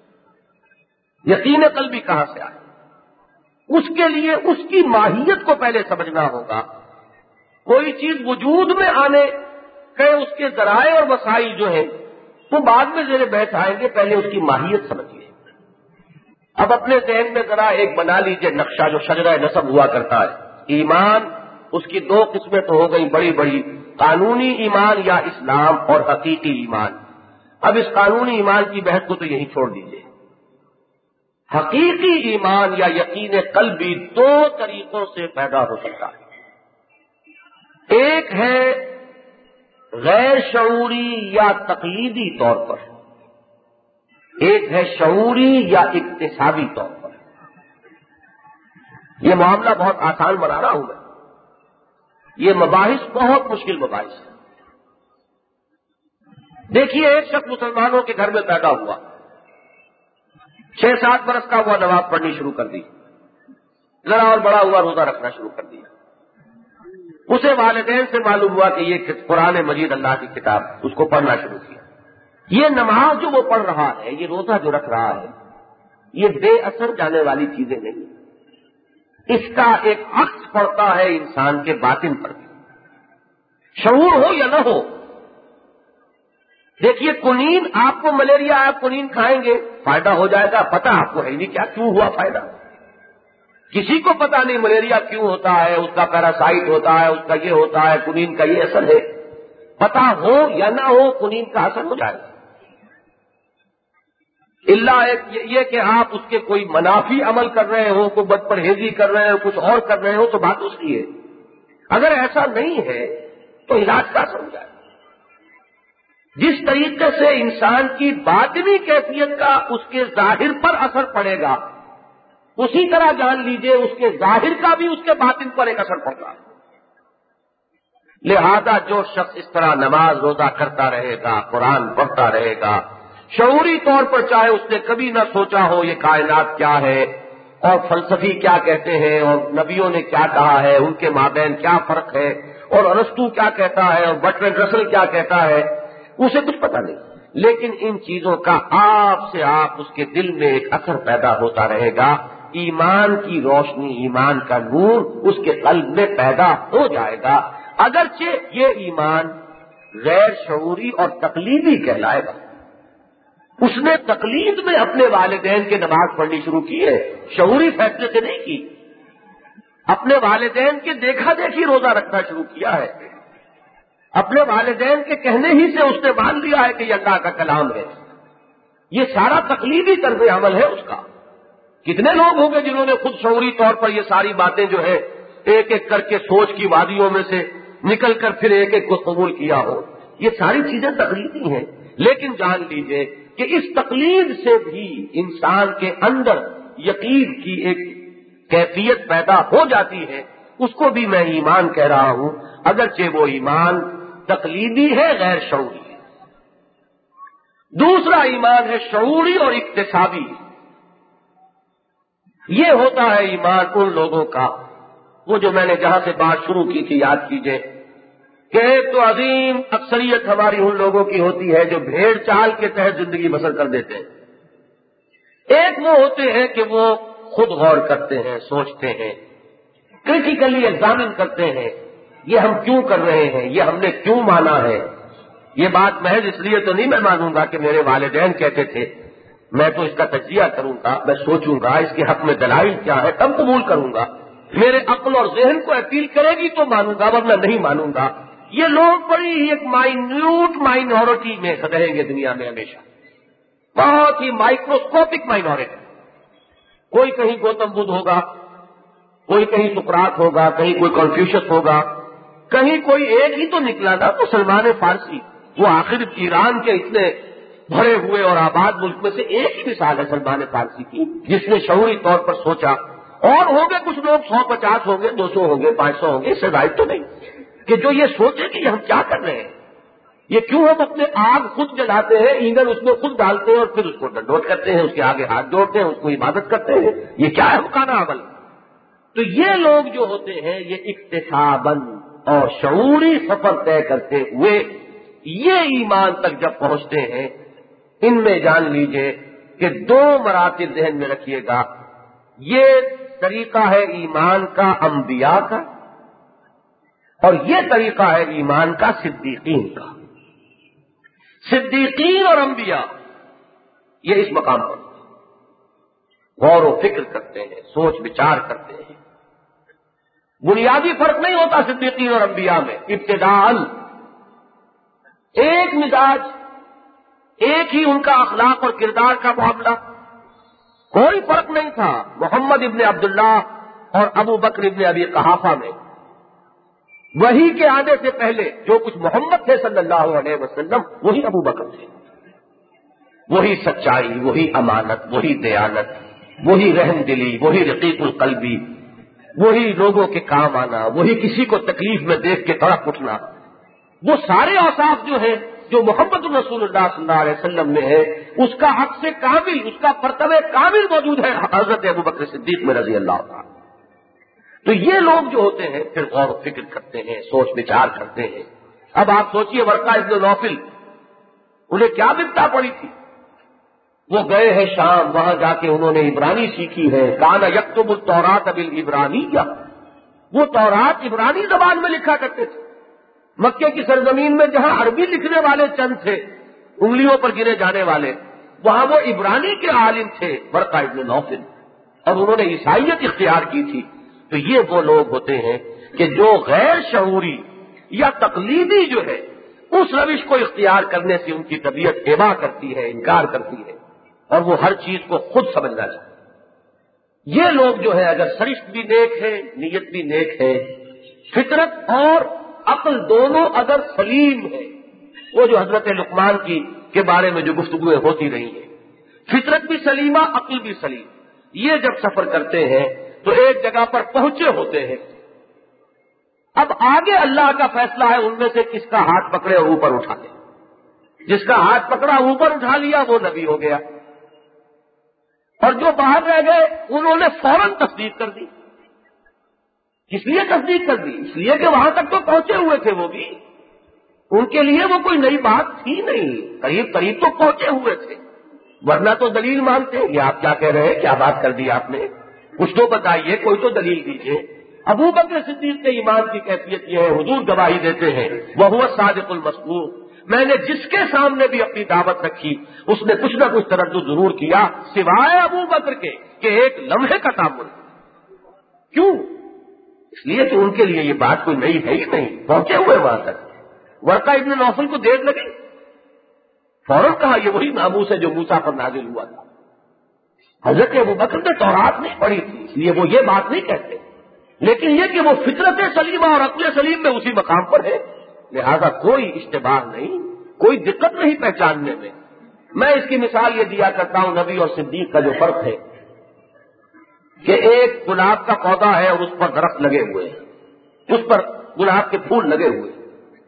یقین قلبی کہاں سے آئے۔ اس کے لیے اس کی ماہیت کو پہلے سمجھنا ہوگا، کوئی چیز وجود میں آنے کے اس کے ذرائع اور وسائل جو ہیں وہ بعد میں زیر بحث آئیں گے، پہلے اس کی ماہیت سمجھیے۔ اب اپنے ذہن میں ذرا ایک بنا لیجئے نقشہ جو شجرہ نسب ہوا کرتا ہے۔ ایمان، اس کی دو قسمیں تو ہو گئی بڑی بڑی، قانونی ایمان یا اسلام، اور حقیقی ایمان۔ اب اس قانونی ایمان کی بحث کو تو یہیں چھوڑ دیجئے۔ حقیقی ایمان یا یقین قلبی دو طریقوں سے پیدا ہو سکتا ہے، ایک ہے غیر شعوری یا تقلیدی طور پر، ایک ہے شعوری یا اکتسابی طور پر۔ یہ معاملہ بہت آسان بنا رہا ہوں میں، یہ مباحث بہت مشکل مباحث ہے۔ دیکھیے، ایک شخص مسلمانوں کے گھر میں پیدا ہوا، چھ سات برس کا ہوا، نماز پڑھنی شروع کر دی، ذرا اور بڑا ہوا، روزہ رکھنا شروع کر دیا۔ اسے والدین سے معلوم ہوا کہ یہ قرآن مجید اللہ کی کتاب، اس کو پڑھنا شروع کیا۔ یہ نماز جو وہ پڑھ رہا ہے، یہ روزہ جو رکھ رہا ہے، یہ بے اثر جانے والی چیزیں نہیں، اس کا ایک عکس پڑتا ہے انسان کے باطن پر بھی، شعور ہو یا نہ ہو۔ دیکھیے، کنین، آپ کو ملیریا، آپ کنین کھائیں گے فائدہ ہو جائے گا، پتہ آپ کو ہے نہیں کیا کیوں ہوا فائدہ، کسی کو پتہ نہیں ملیریا کیوں ہوتا ہے، اس کا پیراسائٹ ہوتا ہے، اس کا یہ ہوتا ہے، کنین کا یہ اثر ہے، پتہ ہو یا نہ ہو کنین کا اثر ہو جائے گا۔ اللہ ایک یہ کہ آپ اس کے کوئی منافی عمل کر رہے ہو، کوئی بد پرہیزی کر رہے ہو، کچھ اور کر رہے ہو تو بات اس کی ہے، اگر ایسا نہیں ہے تو علاج کا اثر ہو جائے گا۔ جس طریقے سے انسان کی باطنی کیفیت کا اس کے ظاہر پر اثر پڑے گا، اسی طرح جان لیجئے اس کے ظاہر کا بھی اس کے باطن پر ایک اثر پڑتا ہے۔ لہذا جو شخص اس طرح نماز روزہ کرتا رہے گا، قرآن پڑھتا رہے گا، شعوری طور پر چاہے اس نے کبھی نہ سوچا ہو یہ کائنات کیا ہے اور فلسفی کیا کہتے ہیں اور نبیوں نے کیا کہا ہے، ان کے مابین کیا فرق ہے، اور ارسطو کیا کہتا ہے اور برٹرینڈ رسل کیا کہتا ہے، اسے کچھ پتہ نہیں، لیکن ان چیزوں کا آپ سے آپ اس کے دل میں ایک اثر پیدا ہوتا رہے گا، ایمان کی روشنی، ایمان کا نور اس کے قلب میں پیدا ہو جائے گا، اگرچہ یہ ایمان غیر شعوری اور تقلیدی کہلائے گا۔ اس نے تقلید میں اپنے والدین کے نماز پڑھنی شروع کی ہے، شعوری فیصلے سے نہیں کی، اپنے والدین کے دیکھا دیکھی روزہ رکھنا شروع کیا ہے، اپنے والدین کے کہنے ہی سے اس نے مان لیا ہے کہ یہ اللہ کا کلام ہے، یہ سارا تقلیدی طرز عمل ہے اس کا۔ کتنے لوگ ہوں گے جنہوں نے خود شعوری طور پر یہ ساری باتیں جو ہے ایک ایک کر کے سوچ کی وادیوں میں سے نکل کر پھر ایک ایک کو قبول کیا ہو، یہ ساری چیزیں تقلیدی ہیں، لیکن جان لیجئے کہ اس تقلید سے بھی انسان کے اندر یقین کی ایک کیفیت پیدا ہو جاتی ہے، اس کو بھی میں ایمان کہہ رہا ہوں، اگرچہ وہ ایمان تقلیدی ہے، غیر شعوری ہے۔ دوسرا ایمان ہے شعوری اور اکتسابی، یہ ہوتا ہے ایمان ان لوگوں کا وہ جو میں نے جہاں سے بات شروع کی تھی یاد کیجئے کہ ایک تو عظیم اکثریت ہماری ان لوگوں کی ہوتی ہے جو بھیڑ چال کے تحت زندگی بسر کر دیتے ہیں، ایک وہ ہوتے ہیں کہ وہ خود غور کرتے ہیں، سوچتے ہیں، کریٹیکلی ایگزامن کرتے ہیں، یہ ہم کیوں کر رہے ہیں، یہ ہم نے کیوں مانا ہے۔ یہ بات محض اس لیے تو نہیں میں مانوں گا کہ میرے والدین کہتے تھے، میں تو اس کا تجزیہ کروں گا، میں سوچوں گا اس کے حق میں دلائل کیا ہے تب قبول کروں گا، میرے عقل اور ذہن کو اپیل کرے گی تو مانوں گا ورنہ نہیں مانوں گا۔ یہ لوگ بڑی ہی ایک مائنیوٹ مائنورٹی میں رہیں گے دنیا میں ہمیشہ، بہت ہی مائکروسکوپک مائنورٹی۔ کوئی کہیں گوتم بدھ ہوگا، کوئی کہیں سقراط ہوگا، کہیں کوئی کنفیوشس ہوگا، کہیں کوئی ایک ہی تو نکلا نا تو سلمان فارسی، وہ آخر ایران کے اتنے بھرے ہوئے اور آباد ملک میں سے ایک ہی مثال ہے سلمان فارسی کی، جس نے شعوری طور پر سوچا۔ اور ہوں گے کچھ لوگ، سو پچاس ہوں گے، دو سو ہوں گے، پانچ سو ہوں گے، اس سے زائد تو نہیں کہ جو یہ سوچے کہ ہم کیا کر رہے ہیں، یہ کیوں ہم اپنے آگ خود جلاتے ہیں، ایندھن اس میں خود ڈالتے ہیں اور پھر اس کو ڈنڈوت کرتے ہیں، اس کے آگے ہاتھ جوڑتے ہیں، اس کو عبادت کرتے ہیں، یہ کیا ہے حقانہ عمل؟ تو یہ لوگ جو ہوتے ہیں یہ اکتساباً اور شعوری سفر طے کرتے ہوئے یہ ایمان تک جب پہنچتے ہیں، ان میں جان لیجئے کہ دو مراتب ذہن میں رکھیے گا، یہ طریقہ ہے ایمان کا انبیاء کا اور یہ طریقہ ہے ایمان کا صدیقین کا۔ صدیقین اور انبیاء یہ اس مقام پر غور و فکر کرتے ہیں، سوچ بچار کرتے ہیں۔ بنیادی فرق نہیں ہوتا صدیقین اور انبیاء میں، ابتداءً ایک مزاج، ایک ہی ان کا اخلاق اور کردار کا معاملہ، کوئی فرق نہیں تھا محمد ابن عبداللہ اور ابو بکر ابن ابی قحافہ میں۔ وہی کے آنے سے پہلے جو کچھ محمد تھے صلی اللہ علیہ وسلم وہی ابو بکر تھے، وہی سچائی، وہی امانت، وہی دیانت، وہی رحم دلی، وہی رقیق القلبی، وہی لوگوں کے کام آنا، وہی کسی کو تکلیف میں دیکھ کے تڑپ اٹھنا، وہ سارے اوصاف جو ہیں جو محمد رسول اللہ صلی اللہ علیہ وسلم میں ہے، اس کا حق سے کامل، اس کا مرتبہ کامل موجود ہے حضرت ابو بکر صدیق میں رضی اللہ عنہ۔ تو یہ لوگ جو ہوتے ہیں پھر غور و فکر کرتے ہیں، سوچ بچار کرتے ہیں۔ اب آپ سوچئے ورقہ ابن نوفل، انہیں کیا بپتا پڑی تھی؟ وہ گئے ہیں شام، وہاں جا کے انہوں نے عبرانی سیکھی ہے، کان یکتب التوراۃ بالعبرانیہ، وہ تورات عبرانی زبان میں لکھا کرتے تھے۔ مکے کی سرزمین میں جہاں عربی لکھنے والے چند تھے، انگلیوں پر گنے جانے والے، وہاں وہ عبرانی کے عالم تھے ورقہ ابن نوفل، اور انہوں نے عیسائیت اختیار کی تھی۔ تو یہ وہ لوگ ہوتے ہیں کہ جو غیر شعوری یا تقلیدی جو ہے اس روش کو اختیار کرنے سے ان کی طبیعت ابا کرتی ہے، انکار کرتی ہے، اور وہ ہر چیز کو خود سمجھنا چاہتے۔ یہ لوگ جو ہے اگر سرشت بھی نیک ہے، نیت بھی نیک ہے، فطرت اور عقل دونوں اگر سلیم ہے، وہ جو حضرت لقمان کی کے بارے میں جو گفتگویں ہوتی رہی ہیں، فطرت بھی سلیمہ، عقل بھی سلیم، یہ جب سفر کرتے ہیں تو ایک جگہ پر پہنچے ہوتے ہیں۔ اب آگے اللہ کا فیصلہ ہے ان میں سے کس کا ہاتھ پکڑے اور اوپر اٹھا لے۔ جس کا ہاتھ پکڑا اوپر اٹھا لیا وہ نبی ہو گیا، اور جو باہر رہ گئے انہوں نے فوراً تصدیق کر دی۔ کس لیے تصدیق کر دی؟ اس لیے کہ وہاں تک تو پہنچے ہوئے تھے، وہ بھی ان کے لیے وہ کوئی نئی بات تھی نہیں، قریب قریب تو پہنچے ہوئے تھے، ورنہ تو دلیل مانگتے۔ یہ آپ کیا کہہ رہے ہیں؟ کیا بات کر دی آپ نے؟ کچھ تو بتائیے، کوئی تو دلیل دیجیے۔ ابو بکر صدیق کے ایمان کی کیفیت یہ ہے، حضور گواہی دیتے ہیں، وہو الصادق المصدوق، میں نے جس کے سامنے بھی اپنی دعوت رکھی اس نے کچھ نہ کچھ تردد ضرور کیا، سوائے ابو بکر کے کہ ایک لمحے کا تعامل۔ کیوں؟ اس لیے کہ ان کے لیے یہ بات کوئی نئی ہے ہی نہیں، پہنچے ہوئے وہاں تک۔ ورقہ ابن نوفل کو دیر لگی، فوراً کہا یہ وہی ناموس ہے جو موسیٰ پر نازل ہوا تھا۔ حضرت ابو بکر نے تورات نہیں پڑھی تھی، اس لیے وہ یہ بات نہیں کہتے، لیکن یہ کہ وہ فطرت سلیمہ اور عقل سلیم میں اسی مقام پر ہے، لہذا کوئی اشتباہ نہیں، کوئی دقت نہیں پہچاننے میں۔ میں اس کی مثال یہ دیا کرتا ہوں نبی اور صدیق کا جو فرق ہے کہ ایک گلاب کا پودا ہے اور اس پر درخت لگے ہوئے ہیں، اس پر گلاب کے پھول لگے ہوئے ہیں۔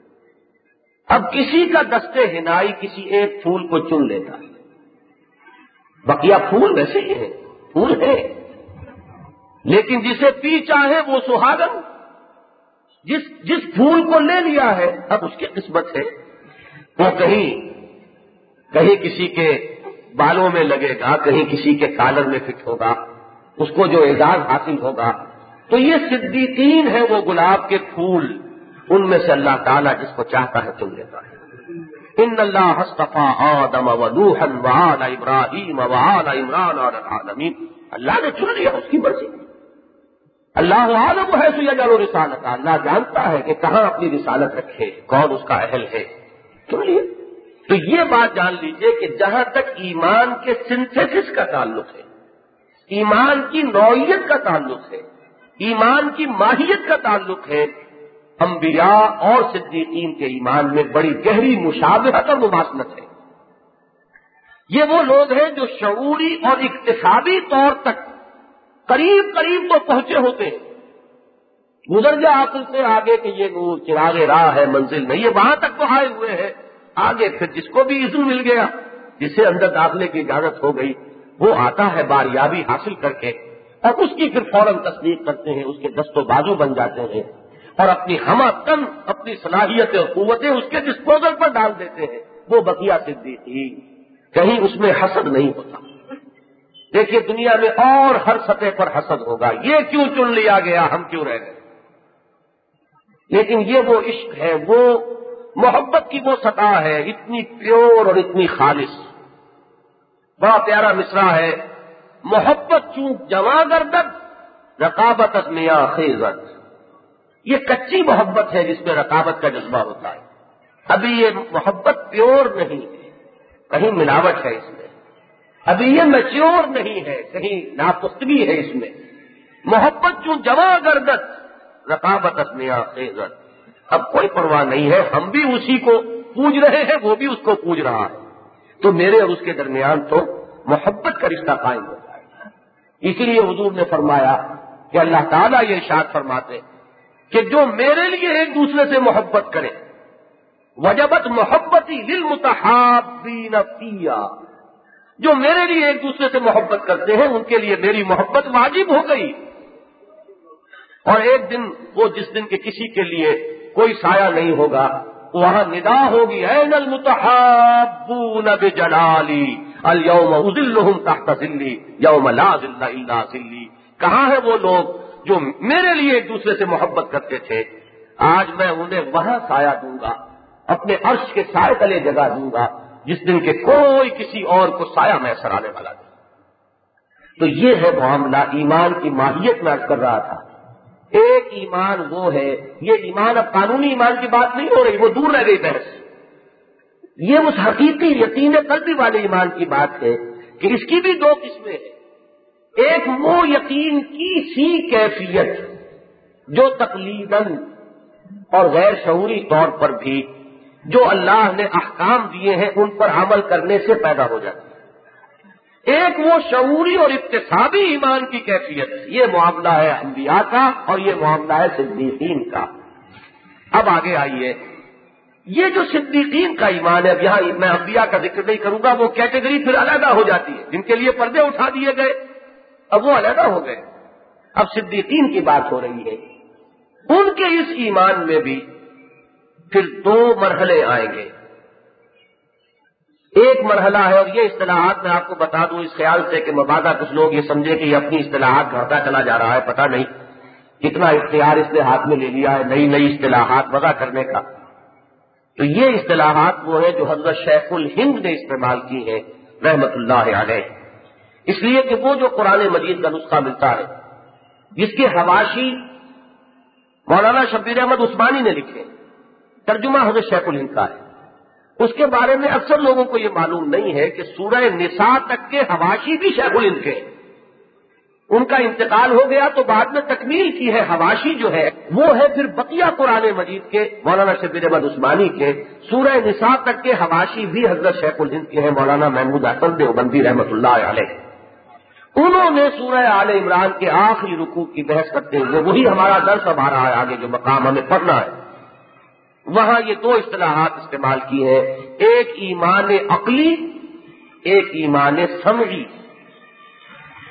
اب کسی کا دستے ہنائی کسی ایک پھول کو چن لیتا ہے، بقیہ پھول ویسے ہی ہیں، پھول ہے، لیکن جسے پی چاہے وہ سہاگن، جس جس پھول کو لے لیا ہے اب اس کی قسمت ہے، وہ کہیں کہیں کسی کے بالوں میں لگے گا، کہیں کسی کے کالر میں فٹ ہوگا، اس کو جو اعزاز حاصل ہوگا۔ تو یہ صدیقین ہے وہ گلاب کے پھول، ان میں سے اللہ تعالیٰ جس کو چاہتا ہے چن لیتا ہے۔ ان اللہ اصطفیٰ آدم و نوحا وآل ابراہیم وآل عمران علی العالمین، اللہ نے چن لیا، اس کی مرضی۔ اللہ عالم حیث یجعل رسالتہ، اللہ جانتا ہے کہ کہاں اپنی رسالت رکھے، کون اس کا اہل ہے، چن لیا۔ تو یہ بات جان لیجئے کہ جہاں تک ایمان کے سنتھیسس کا تعلق ہے، ایمان کی نوعیت کا تعلق ہے، ایمان کی ماہیت کا تعلق ہے، انبیاء اور صدیقین کے ایمان میں بڑی گہری مشابہت اور مماثلت ہے۔ یہ وہ لوگ ہیں جو شعوری اور اکتسابی طور تک قریب قریب تو پہنچے ہوتے ہیں، گزر جا عقل سے آگے کہ یہ نور چراغ راہ ہے، منزل نہیں ہے، وہاں تک تو آئے ہوئے ہیں۔ آگے پھر جس کو بھی اذن مل گیا، جسے اندر داخلے کی اجازت ہو گئی، وہ آتا ہے باریابی حاصل کر کے، اور اس کی پھر فوراً تصدیق کرتے ہیں، اس کے دست و بازو بن جاتے ہیں، اور اپنی ہمہ تن، اپنی صلاحیتیں اور قوتیں اس کے ڈسپوزل پر ڈال دیتے ہیں۔ وہ بقیہ صدیقین، کہیں اس میں حسد نہیں ہوتا۔ دیکھیے دنیا میں اور ہر سطح پر حسد ہوگا، یہ کیوں چن لیا گیا، ہم کیوں رہ گئے، لیکن یہ وہ عشق ہے، وہ محبت کی وہ سطح ہے، اتنی پیور اور اتنی خالص۔ بڑا پیارا مصرع ہے، محبت چون جواں گردد رقابت از میاں خیزد، یہ کچی محبت ہے جس میں رقابت کا جذبہ ہوتا ہے، ابھی یہ محبت پیور نہیں ہے، کہیں ملاوٹ ہے اس میں، ابھی یہ میچیور نہیں ہے، کہیں ناپختگی ہے اس میں۔ محبت چون جواں گردد رقابت از میاں خیزد، اب کوئی پرواہ نہیں ہے، ہم بھی اسی کو پوج رہے ہیں، وہ بھی اس کو پوج رہا ہے، تو میرے اور اس کے درمیان تو محبت کا رشتہ قائم ہو جائے گا۔ اسی لیے حضور نے فرمایا کہ اللہ تعالیٰ یہ ارشاد فرماتے کہ جو میرے لیے ایک دوسرے سے محبت کرے، وجبت محبتی للمتحابین فیہ، جو میرے لیے ایک دوسرے سے محبت کرتے ہیں ان کے لیے میری محبت واجب ہو گئی۔ اور ایک دن وہ جس دن کے کسی کے لیے کوئی سایہ نہیں ہوگا، وہاں ندا ہوگی، این المتحابون بجلالی الیوم اذلہم تحت ظلی یوم لا ظل الا ظلی، کہاں ہے وہ لوگ جو میرے لیے ایک دوسرے سے محبت کرتے تھے، آج میں انہیں وہاں سایہ دوں گا، اپنے عرش کے سائے تلے جگہ دوں گا، جس دن کے کوئی کسی اور کو سایہ میسر آنے والا نہیں۔ تو یہ ہے معاملہ ایمان کی ماہیت میں عرض کر رہا تھا۔ ایک ایمان وہ ہے، یہ ایمان اب قانونی ایمان کی بات نہیں ہو رہی، وہ دور رہ گئی بحث، یہ اس حقیقی یقین قلبی والے ایمان کی بات ہے کہ اس کی بھی دو قسمیں ہیں۔ ایک وہ یقین کی سی کیفیت جو تقلیداً اور غیر شعوری طور پر بھی جو اللہ نے احکام دیے ہیں ان پر عمل کرنے سے پیدا ہو جاتی ہے۔ ایک وہ شعوری اور اکتسابی ایمان کی کیفیت، یہ معاملہ ہے انبیاء کا اور یہ معاملہ ہے صدیقین کا۔ اب آگے آئیے، یہ جو صدیقین کا ایمان ہے، اب یہاں میں انبیاء کا ذکر نہیں کروں گا، وہ کیٹیگری پھر علیحدہ ہو جاتی ہے، جن کے لیے پردے اٹھا دیے گئے اب وہ علیحدہ ہو گئے، اب صدیقین کی بات ہو رہی ہے۔ ان کے اس ایمان میں بھی پھر دو مرحلے آئیں گے۔ ایک مرحلہ ہے، اور یہ اصطلاحات میں آپ کو بتا دوں اس خیال سے کہ مبادا کچھ لوگ یہ سمجھے کہ یہ اپنی اصطلاحات گھڑتا چلا جا رہا ہے، پتہ نہیں کتنا اختیار اس نے ہاتھ میں لے لیا ہے نئی نئی اصطلاحات وضع کرنے کا۔ تو یہ اصطلاحات وہ ہیں جو حضرت شیخ الہند نے استعمال کی ہیں رحمت اللہ علیہ، اس لیے کہ وہ جو قرآن مجید کا نسخہ ملتا ہے جس کے حواشی مولانا شبیر احمد عثمانی نے لکھے، ترجمہ حضرت شیخ الہند کا ہے، اس کے بارے میں اکثر لوگوں کو یہ معلوم نہیں ہے کہ سورہ نساء تک کے حواشی بھی شیخ الہند کے، ان کا انتقال ہو گیا تو بعد میں تکمیل کی ہے، حواشی جو ہے وہ ہے پھر بقیہ قرآن مجید کے مولانا شبیر احمد عثمانی کے، سورہ نساء تک کے حواشی بھی حضرت شیخ الہند کے ہیں مولانا محمود حسن دیوبندی رحمۃ اللہ علیہ۔ انہوں نے سورہ آل عمران کے آخری رکوع کی بحث کرتے ہوئے، وہی ہمارا درس اب آ رہا ہے آگے جو مقام ہمیں پڑھنا ہے، وہاں یہ دو اصطلاحات استعمال کی ہیں، ایک ایمان عقلی، ایک ایمان سمعی۔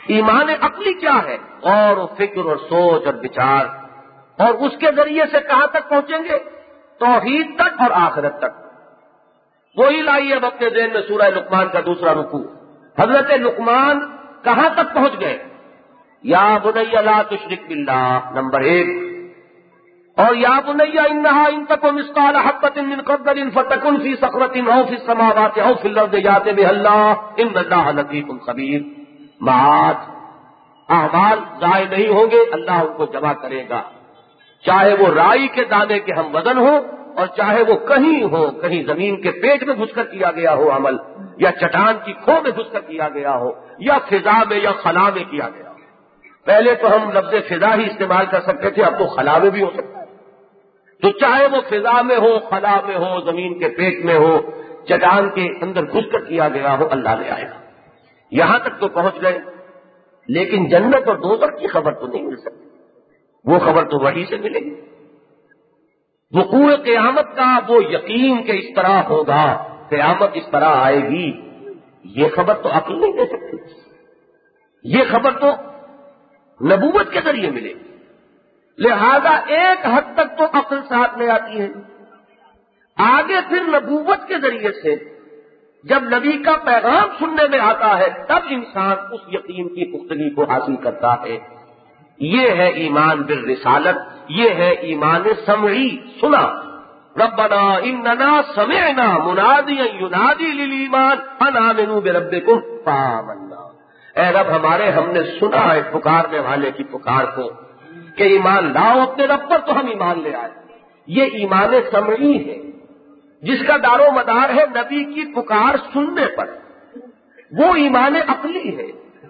ایمان عقلی کیا ہے؟ غور و فکر اور سوچ اور وچار، اور اس کے ذریعے سے کہاں تک پہنچیں گے؟ توحید تک اور آخرت تک۔ وہی لائیے اب اپنے ذہن میں سورہ لقمان کا دوسرا رکوع۔ حضرت لقمان کہاں تک پہنچ گئے؟ یا بنی لا تشرک باللہ نمبر ایک، اور یا بنی انہا ان تک مثقال حبۃ من خردل فتکن فی صخرۃ او فی السماوات او فی الارض یأت بها اللہ ان اللہ لطیف خبیر۔ معاد اعمال ضائع نہیں ہوں گے، اللہ ان کو جمع کرے گا، چاہے وہ رائی کے دانے کے ہم وزن ہو، اور چاہے وہ کہیں ہو، کہیں زمین کے پیٹ میں گھس کر کیا گیا ہو عمل، یا چٹان کی کھو میں گھس کر کیا گیا ہو، یا فضا میں یا خلا میں کیا گیا ہو۔ پہلے تو ہم لفظ فضا ہی استعمال کر سکتے تھے، اب تو خلا میں بھی ہو سکتا ہے۔ تو چاہے وہ فضا میں ہو، خلا میں ہو، زمین کے پیٹ میں ہو، چٹان کے اندر گھس کر کیا گیا ہو، اللہ لے آئے گا۔ یہاں تک تو پہنچ گئے، لیکن جنت اور دوزخ کی خبر تو نہیں مل سکتی، وہ خبر تو وحی سے ملے گی۔ وقوع قیامت کا وہ یقین کہ اس طرح ہوگا، قیامت اس طرح آئے گی، یہ خبر تو عقل نہیں دے سکتی، یہ خبر تو نبوت کے ذریعے ملے گی۔ لہذا ایک حد تک تو عقل ساتھ لے آتی ہے، آگے پھر نبوت کے ذریعے سے جب نبی کا پیغام سننے میں آتا ہے تب انسان اس یقین کی پختگی کو حاصل کرتا ہے۔ یہ ہے ایمان بالرسالت، یہ ہے ایمان سمعی، سنا۔ ربنا اننا سمعنا منادیا ینادی للایمان ان آمنوا بربکم فآمنا۔ اے رب ہمارے، ہم نے سنا ہے پکارنے والے کی پکار کو کہ ایمان لاؤ اپنے رب پر، تو ہم ایمان لے آئے۔ یہ ایمان سمعی ہے جس کا دار و مدار ہے نبی کی پکار سننے پر، وہ ایمان عقلی ہے۔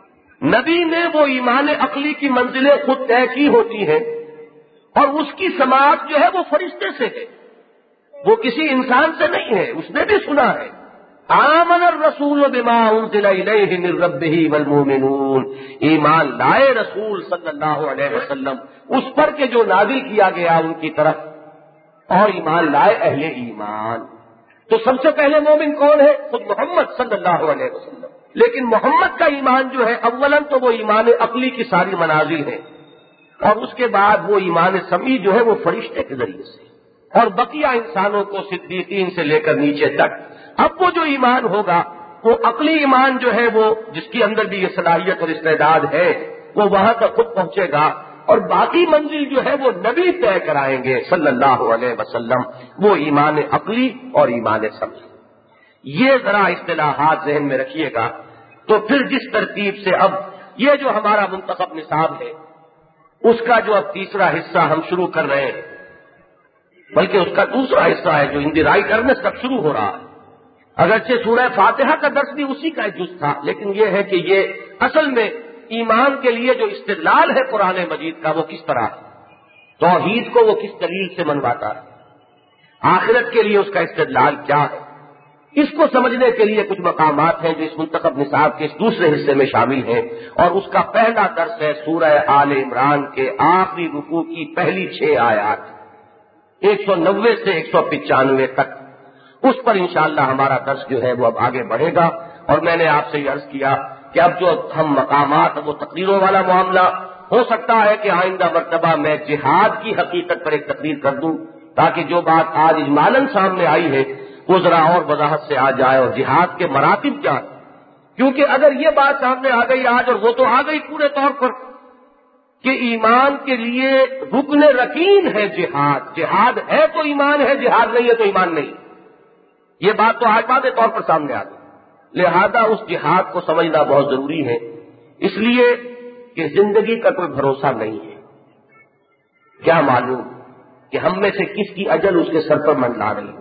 نبی نے وہ ایمان عقلی کی منزلیں خود طے کی ہوتی ہیں، اور اس کی سماعت جو ہے وہ فرشتے سے ہے، وہ کسی انسان سے نہیں ہے، اس نے بھی سنا ہے۔ آمن الرسول بما انزل الیہ من ربہ والمؤمنون، ایمان لائے رسول صلی اللہ علیہ وسلم اس پر کہ جو نازل کیا گیا ان کی طرف، اور ایمان لائے اہل ایمان۔ تو سب سے پہلے مومن کون ہے؟ خود محمد صلی اللہ علیہ وسلم۔ لیکن محمد کا ایمان جو ہے اولاً تو وہ ایمان عقلی کی ساری منازل ہے، اور اس کے بعد وہ ایمان سمعی جو ہے وہ فرشتے کے ذریعے سے، اور بقیہ انسانوں کو صدیقین سے لے کر نیچے تک۔ اب وہ جو ایمان ہوگا وہ عقلی ایمان جو ہے وہ جس کے اندر بھی یہ صلاحیت اور استعداد ہے وہ وہاں تک خود پہنچے گا، اور باقی منزل جو ہے وہ نبی طے کرائیں گے صلی اللہ علیہ وسلم، وہ ایمان عقلی اور ایمان سمعی۔ یہ ذرا اصطلاحات ذہن میں رکھیے گا۔ تو پھر جس ترتیب سے اب یہ جو ہمارا منتخب نصاب ہے اس کا جو اب تیسرا حصہ ہم شروع کر رہے ہیں، بلکہ اس کا دوسرا حصہ ہے جو ان دی رائٹ ارنس تک شروع ہو رہا ہے۔ اگرچہ سورہ فاتحہ کا درس بھی اسی کا ایک جز تھا، لیکن یہ ہے کہ یہ اصل میں ایمان کے لیے جو استدلال ہے قرآن مجید کا وہ کس طرح ہے، توحید کو وہ کس دلیل سے منواتا ہے، آخرت کے لیے اس کا استدلال کیا ہے، اس کو سمجھنے کے لیے کچھ مقامات ہیں جو اس منتخب نصاب کے اس دوسرے حصے میں شامل ہیں، اور اس کا پہلا درس ہے سورہ آل عمران کے آخری رکوع کی پہلی چھ آیات، ایک سو نوے سے ایک سو پچانوے تک۔ اس پر انشاءاللہ ہمارا درس جو ہے وہ اب آگے بڑھے گا، اور میں نے آپ سے یہ عرض کیا کہ اب جو ہم مقامات وہ تقریروں والا معاملہ ہو سکتا ہے کہ آئندہ مرتبہ میں جہاد کی حقیقت پر ایک تقریر کر دوں، تاکہ جو بات آج اجمالاً سامنے آئی ہے وہ ذرا اور وضاحت سے آ جائے، اور جہاد کے مراتب کیا، کیونکہ اگر یہ بات سامنے آ گئی آج، اور وہ تو آ گئی پورے طور پر کہ ایمان کے لیے رکن رکین ہے جہاد، جہاد ہے تو ایمان ہے، جہاد نہیں ہے تو ایمان نہیں، یہ بات تو آج واضح طور پر سامنے آ گئی۔ لہذا اس جہاد کو سمجھنا بہت ضروری ہے، اس لیے کہ زندگی کا کوئی بھروسہ نہیں ہے، کیا معلوم کہ ہم میں سے کس کی اجل اس کے سر پر منڈلا رہی ہو،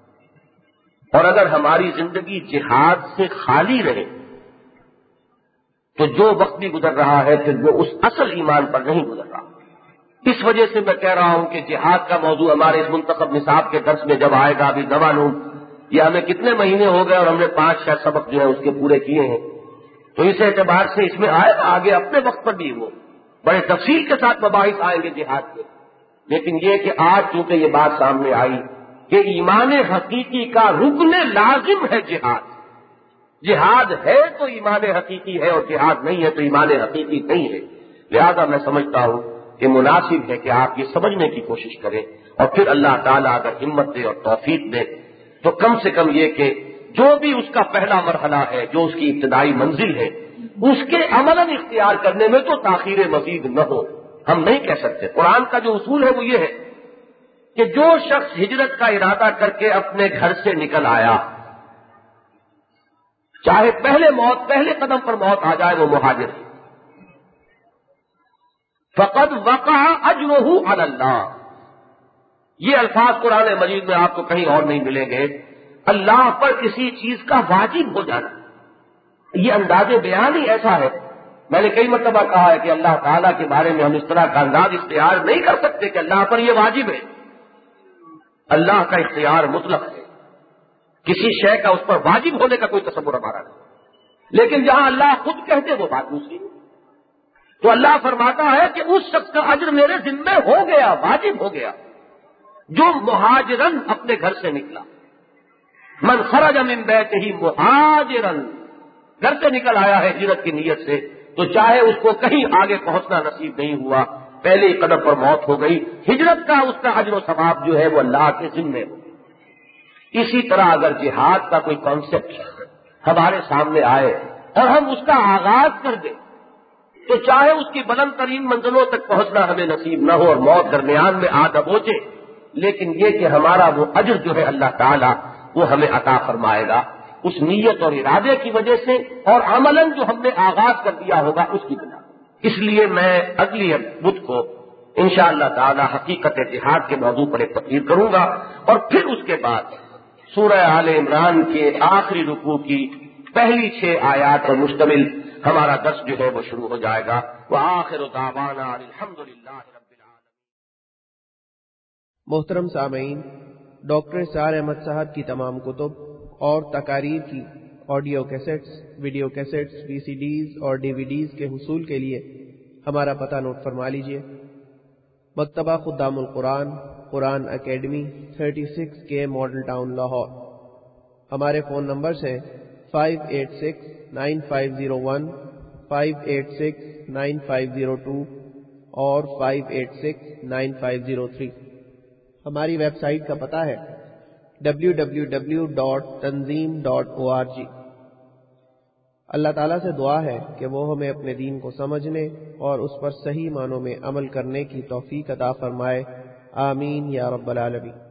اور اگر ہماری زندگی جہاد سے خالی رہے تو جو وقت بھی گزر رہا ہے پھر وہ اس اصل ایمان پر نہیں گزر رہا۔ اس وجہ سے میں کہہ رہا ہوں کہ جہاد کا موضوع ہمارے اس منتخب نصاب کے درس میں جب آئے گا، ابھی نہ معلوم یہ ہمیں کتنے مہینے ہو گئے اور ہم نے پانچ شاید سبق جو ہے اس کے پورے کیے ہیں، تو اس اعتبار سے اس میں آئے گا آگے اپنے وقت پر بھی وہ بڑے تفصیل کے ساتھ مباحث آئیں گے جہاد کے۔ لیکن یہ کہ آج چونکہ یہ بات سامنے آئی کہ ایمان حقیقی کا رکن لازم ہے جہاد، جہاد ہے تو ایمان حقیقی ہے اور جہاد نہیں ہے تو ایمان حقیقی نہیں ہے. لہذا میں سمجھتا ہوں کہ مناسب ہے کہ آپ یہ سمجھنے کی کوشش کریں اور پھر اللہ تعالیٰ اگر ہمت دے اور توفیق دے تو کم سے کم یہ کہ جو بھی اس کا پہلا مرحلہ ہے، جو اس کی ابتدائی منزل ہے، اس کے عملاً اختیار کرنے میں تو تاخیر مزید نہ ہو. ہم نہیں کہہ سکتے. قرآن کا جو اصول ہے وہ یہ ہے کہ جو شخص ہجرت کا ارادہ کر کے اپنے گھر سے نکل آیا، چاہے پہلے موت پہلے قدم پر موت آ جائے، وہ مہاجر ہے. فقد وقع اجرہ علی اللہ. یہ الفاظ قرآن مجید میں آپ کو کہیں اور نہیں ملیں گے. اللہ پر کسی چیز کا واجب ہو جانا، یہ انداز بیان ہی ایسا ہے. میں نے کئی مرتبہ کہا ہے کہ اللہ تعالیٰ کے بارے میں ہم اس طرح کا انداز اختیار نہیں کر سکتے کہ اللہ پر یہ واجب ہے. اللہ کا اختیار مطلق ہے، کسی شے کا اس پر واجب ہونے کا کوئی تصور ہمارا نہیں. لیکن جہاں اللہ خود کہتے وہ بات دوسری. تو اللہ فرماتا ہے کہ اس شخص کا اجر میرے ذمے ہو گیا، واجب ہو گیا، جو مہاجرن اپنے گھر سے نکلا. من خرج من بیتہ مہاجرن، گھر سے نکل آیا ہے ہجرت کی نیت سے، تو چاہے اس کو کہیں آگے پہنچنا نصیب نہیں ہوا، پہلے ہی قدم پر موت ہو گئی، ہجرت کا اس کا اجر و ثواب جو ہے وہ اللہ کے ذمے ہو. اسی طرح اگر جہاد کا کوئی کانسیپٹ ہمارے سامنے آئے اور ہم اس کا آغاز کر دیں تو چاہے اس کی بلند ترین منزلوں تک پہنچنا ہمیں نصیب نہ ہو اور موت درمیان میں آ دبوچے، لیکن یہ کہ ہمارا وہ اجر جو ہے اللہ تعالیٰ وہ ہمیں عطا فرمائے گا اس نیت اور ارادے کی وجہ سے، اور عملاً جو ہم نے آغاز کر دیا ہوگا اس کی بنا. اس لیے میں اگلی بدھ کو انشاءاللہ تعالی حقیقت جہاد کے موضوع پر ایک تقریر کروں گا، اور پھر اس کے بعد سورہ آل عمران کے آخری رکوع کی پہلی چھ آیات پر مشتمل ہمارا درس جو ہے وہ شروع ہو جائے گا. وآخر دعوانا الحمدللہ رب العالمین. محترم سامعین، ڈاکٹر اسرار احمد صاحب کی تمام کتب اور تقاریر کی audio cassettes, video cassettes, V C Ds اور ڈی وی ڈیز کے حصول کے لیے ہمارا پتہ نوٹ فرما لیجیے. Maktaba Khuddam ul Quran, Quran academy, thirty six K model town Lahore. ہمارے فون نمبرز ہیں five eight six nine five zero one, five eight six nine five zero two اور five eight six nine five zero three. ہماری ویب سائٹ کا پتہ ہے W W W dot Tanzeem dot O R G. اللہ تعالیٰ سے دعا ہے کہ وہ ہمیں اپنے دین کو سمجھنے اور اس پر صحیح معنوں میں عمل کرنے کی توفیق عطا فرمائے. آمین یا رب العالمین.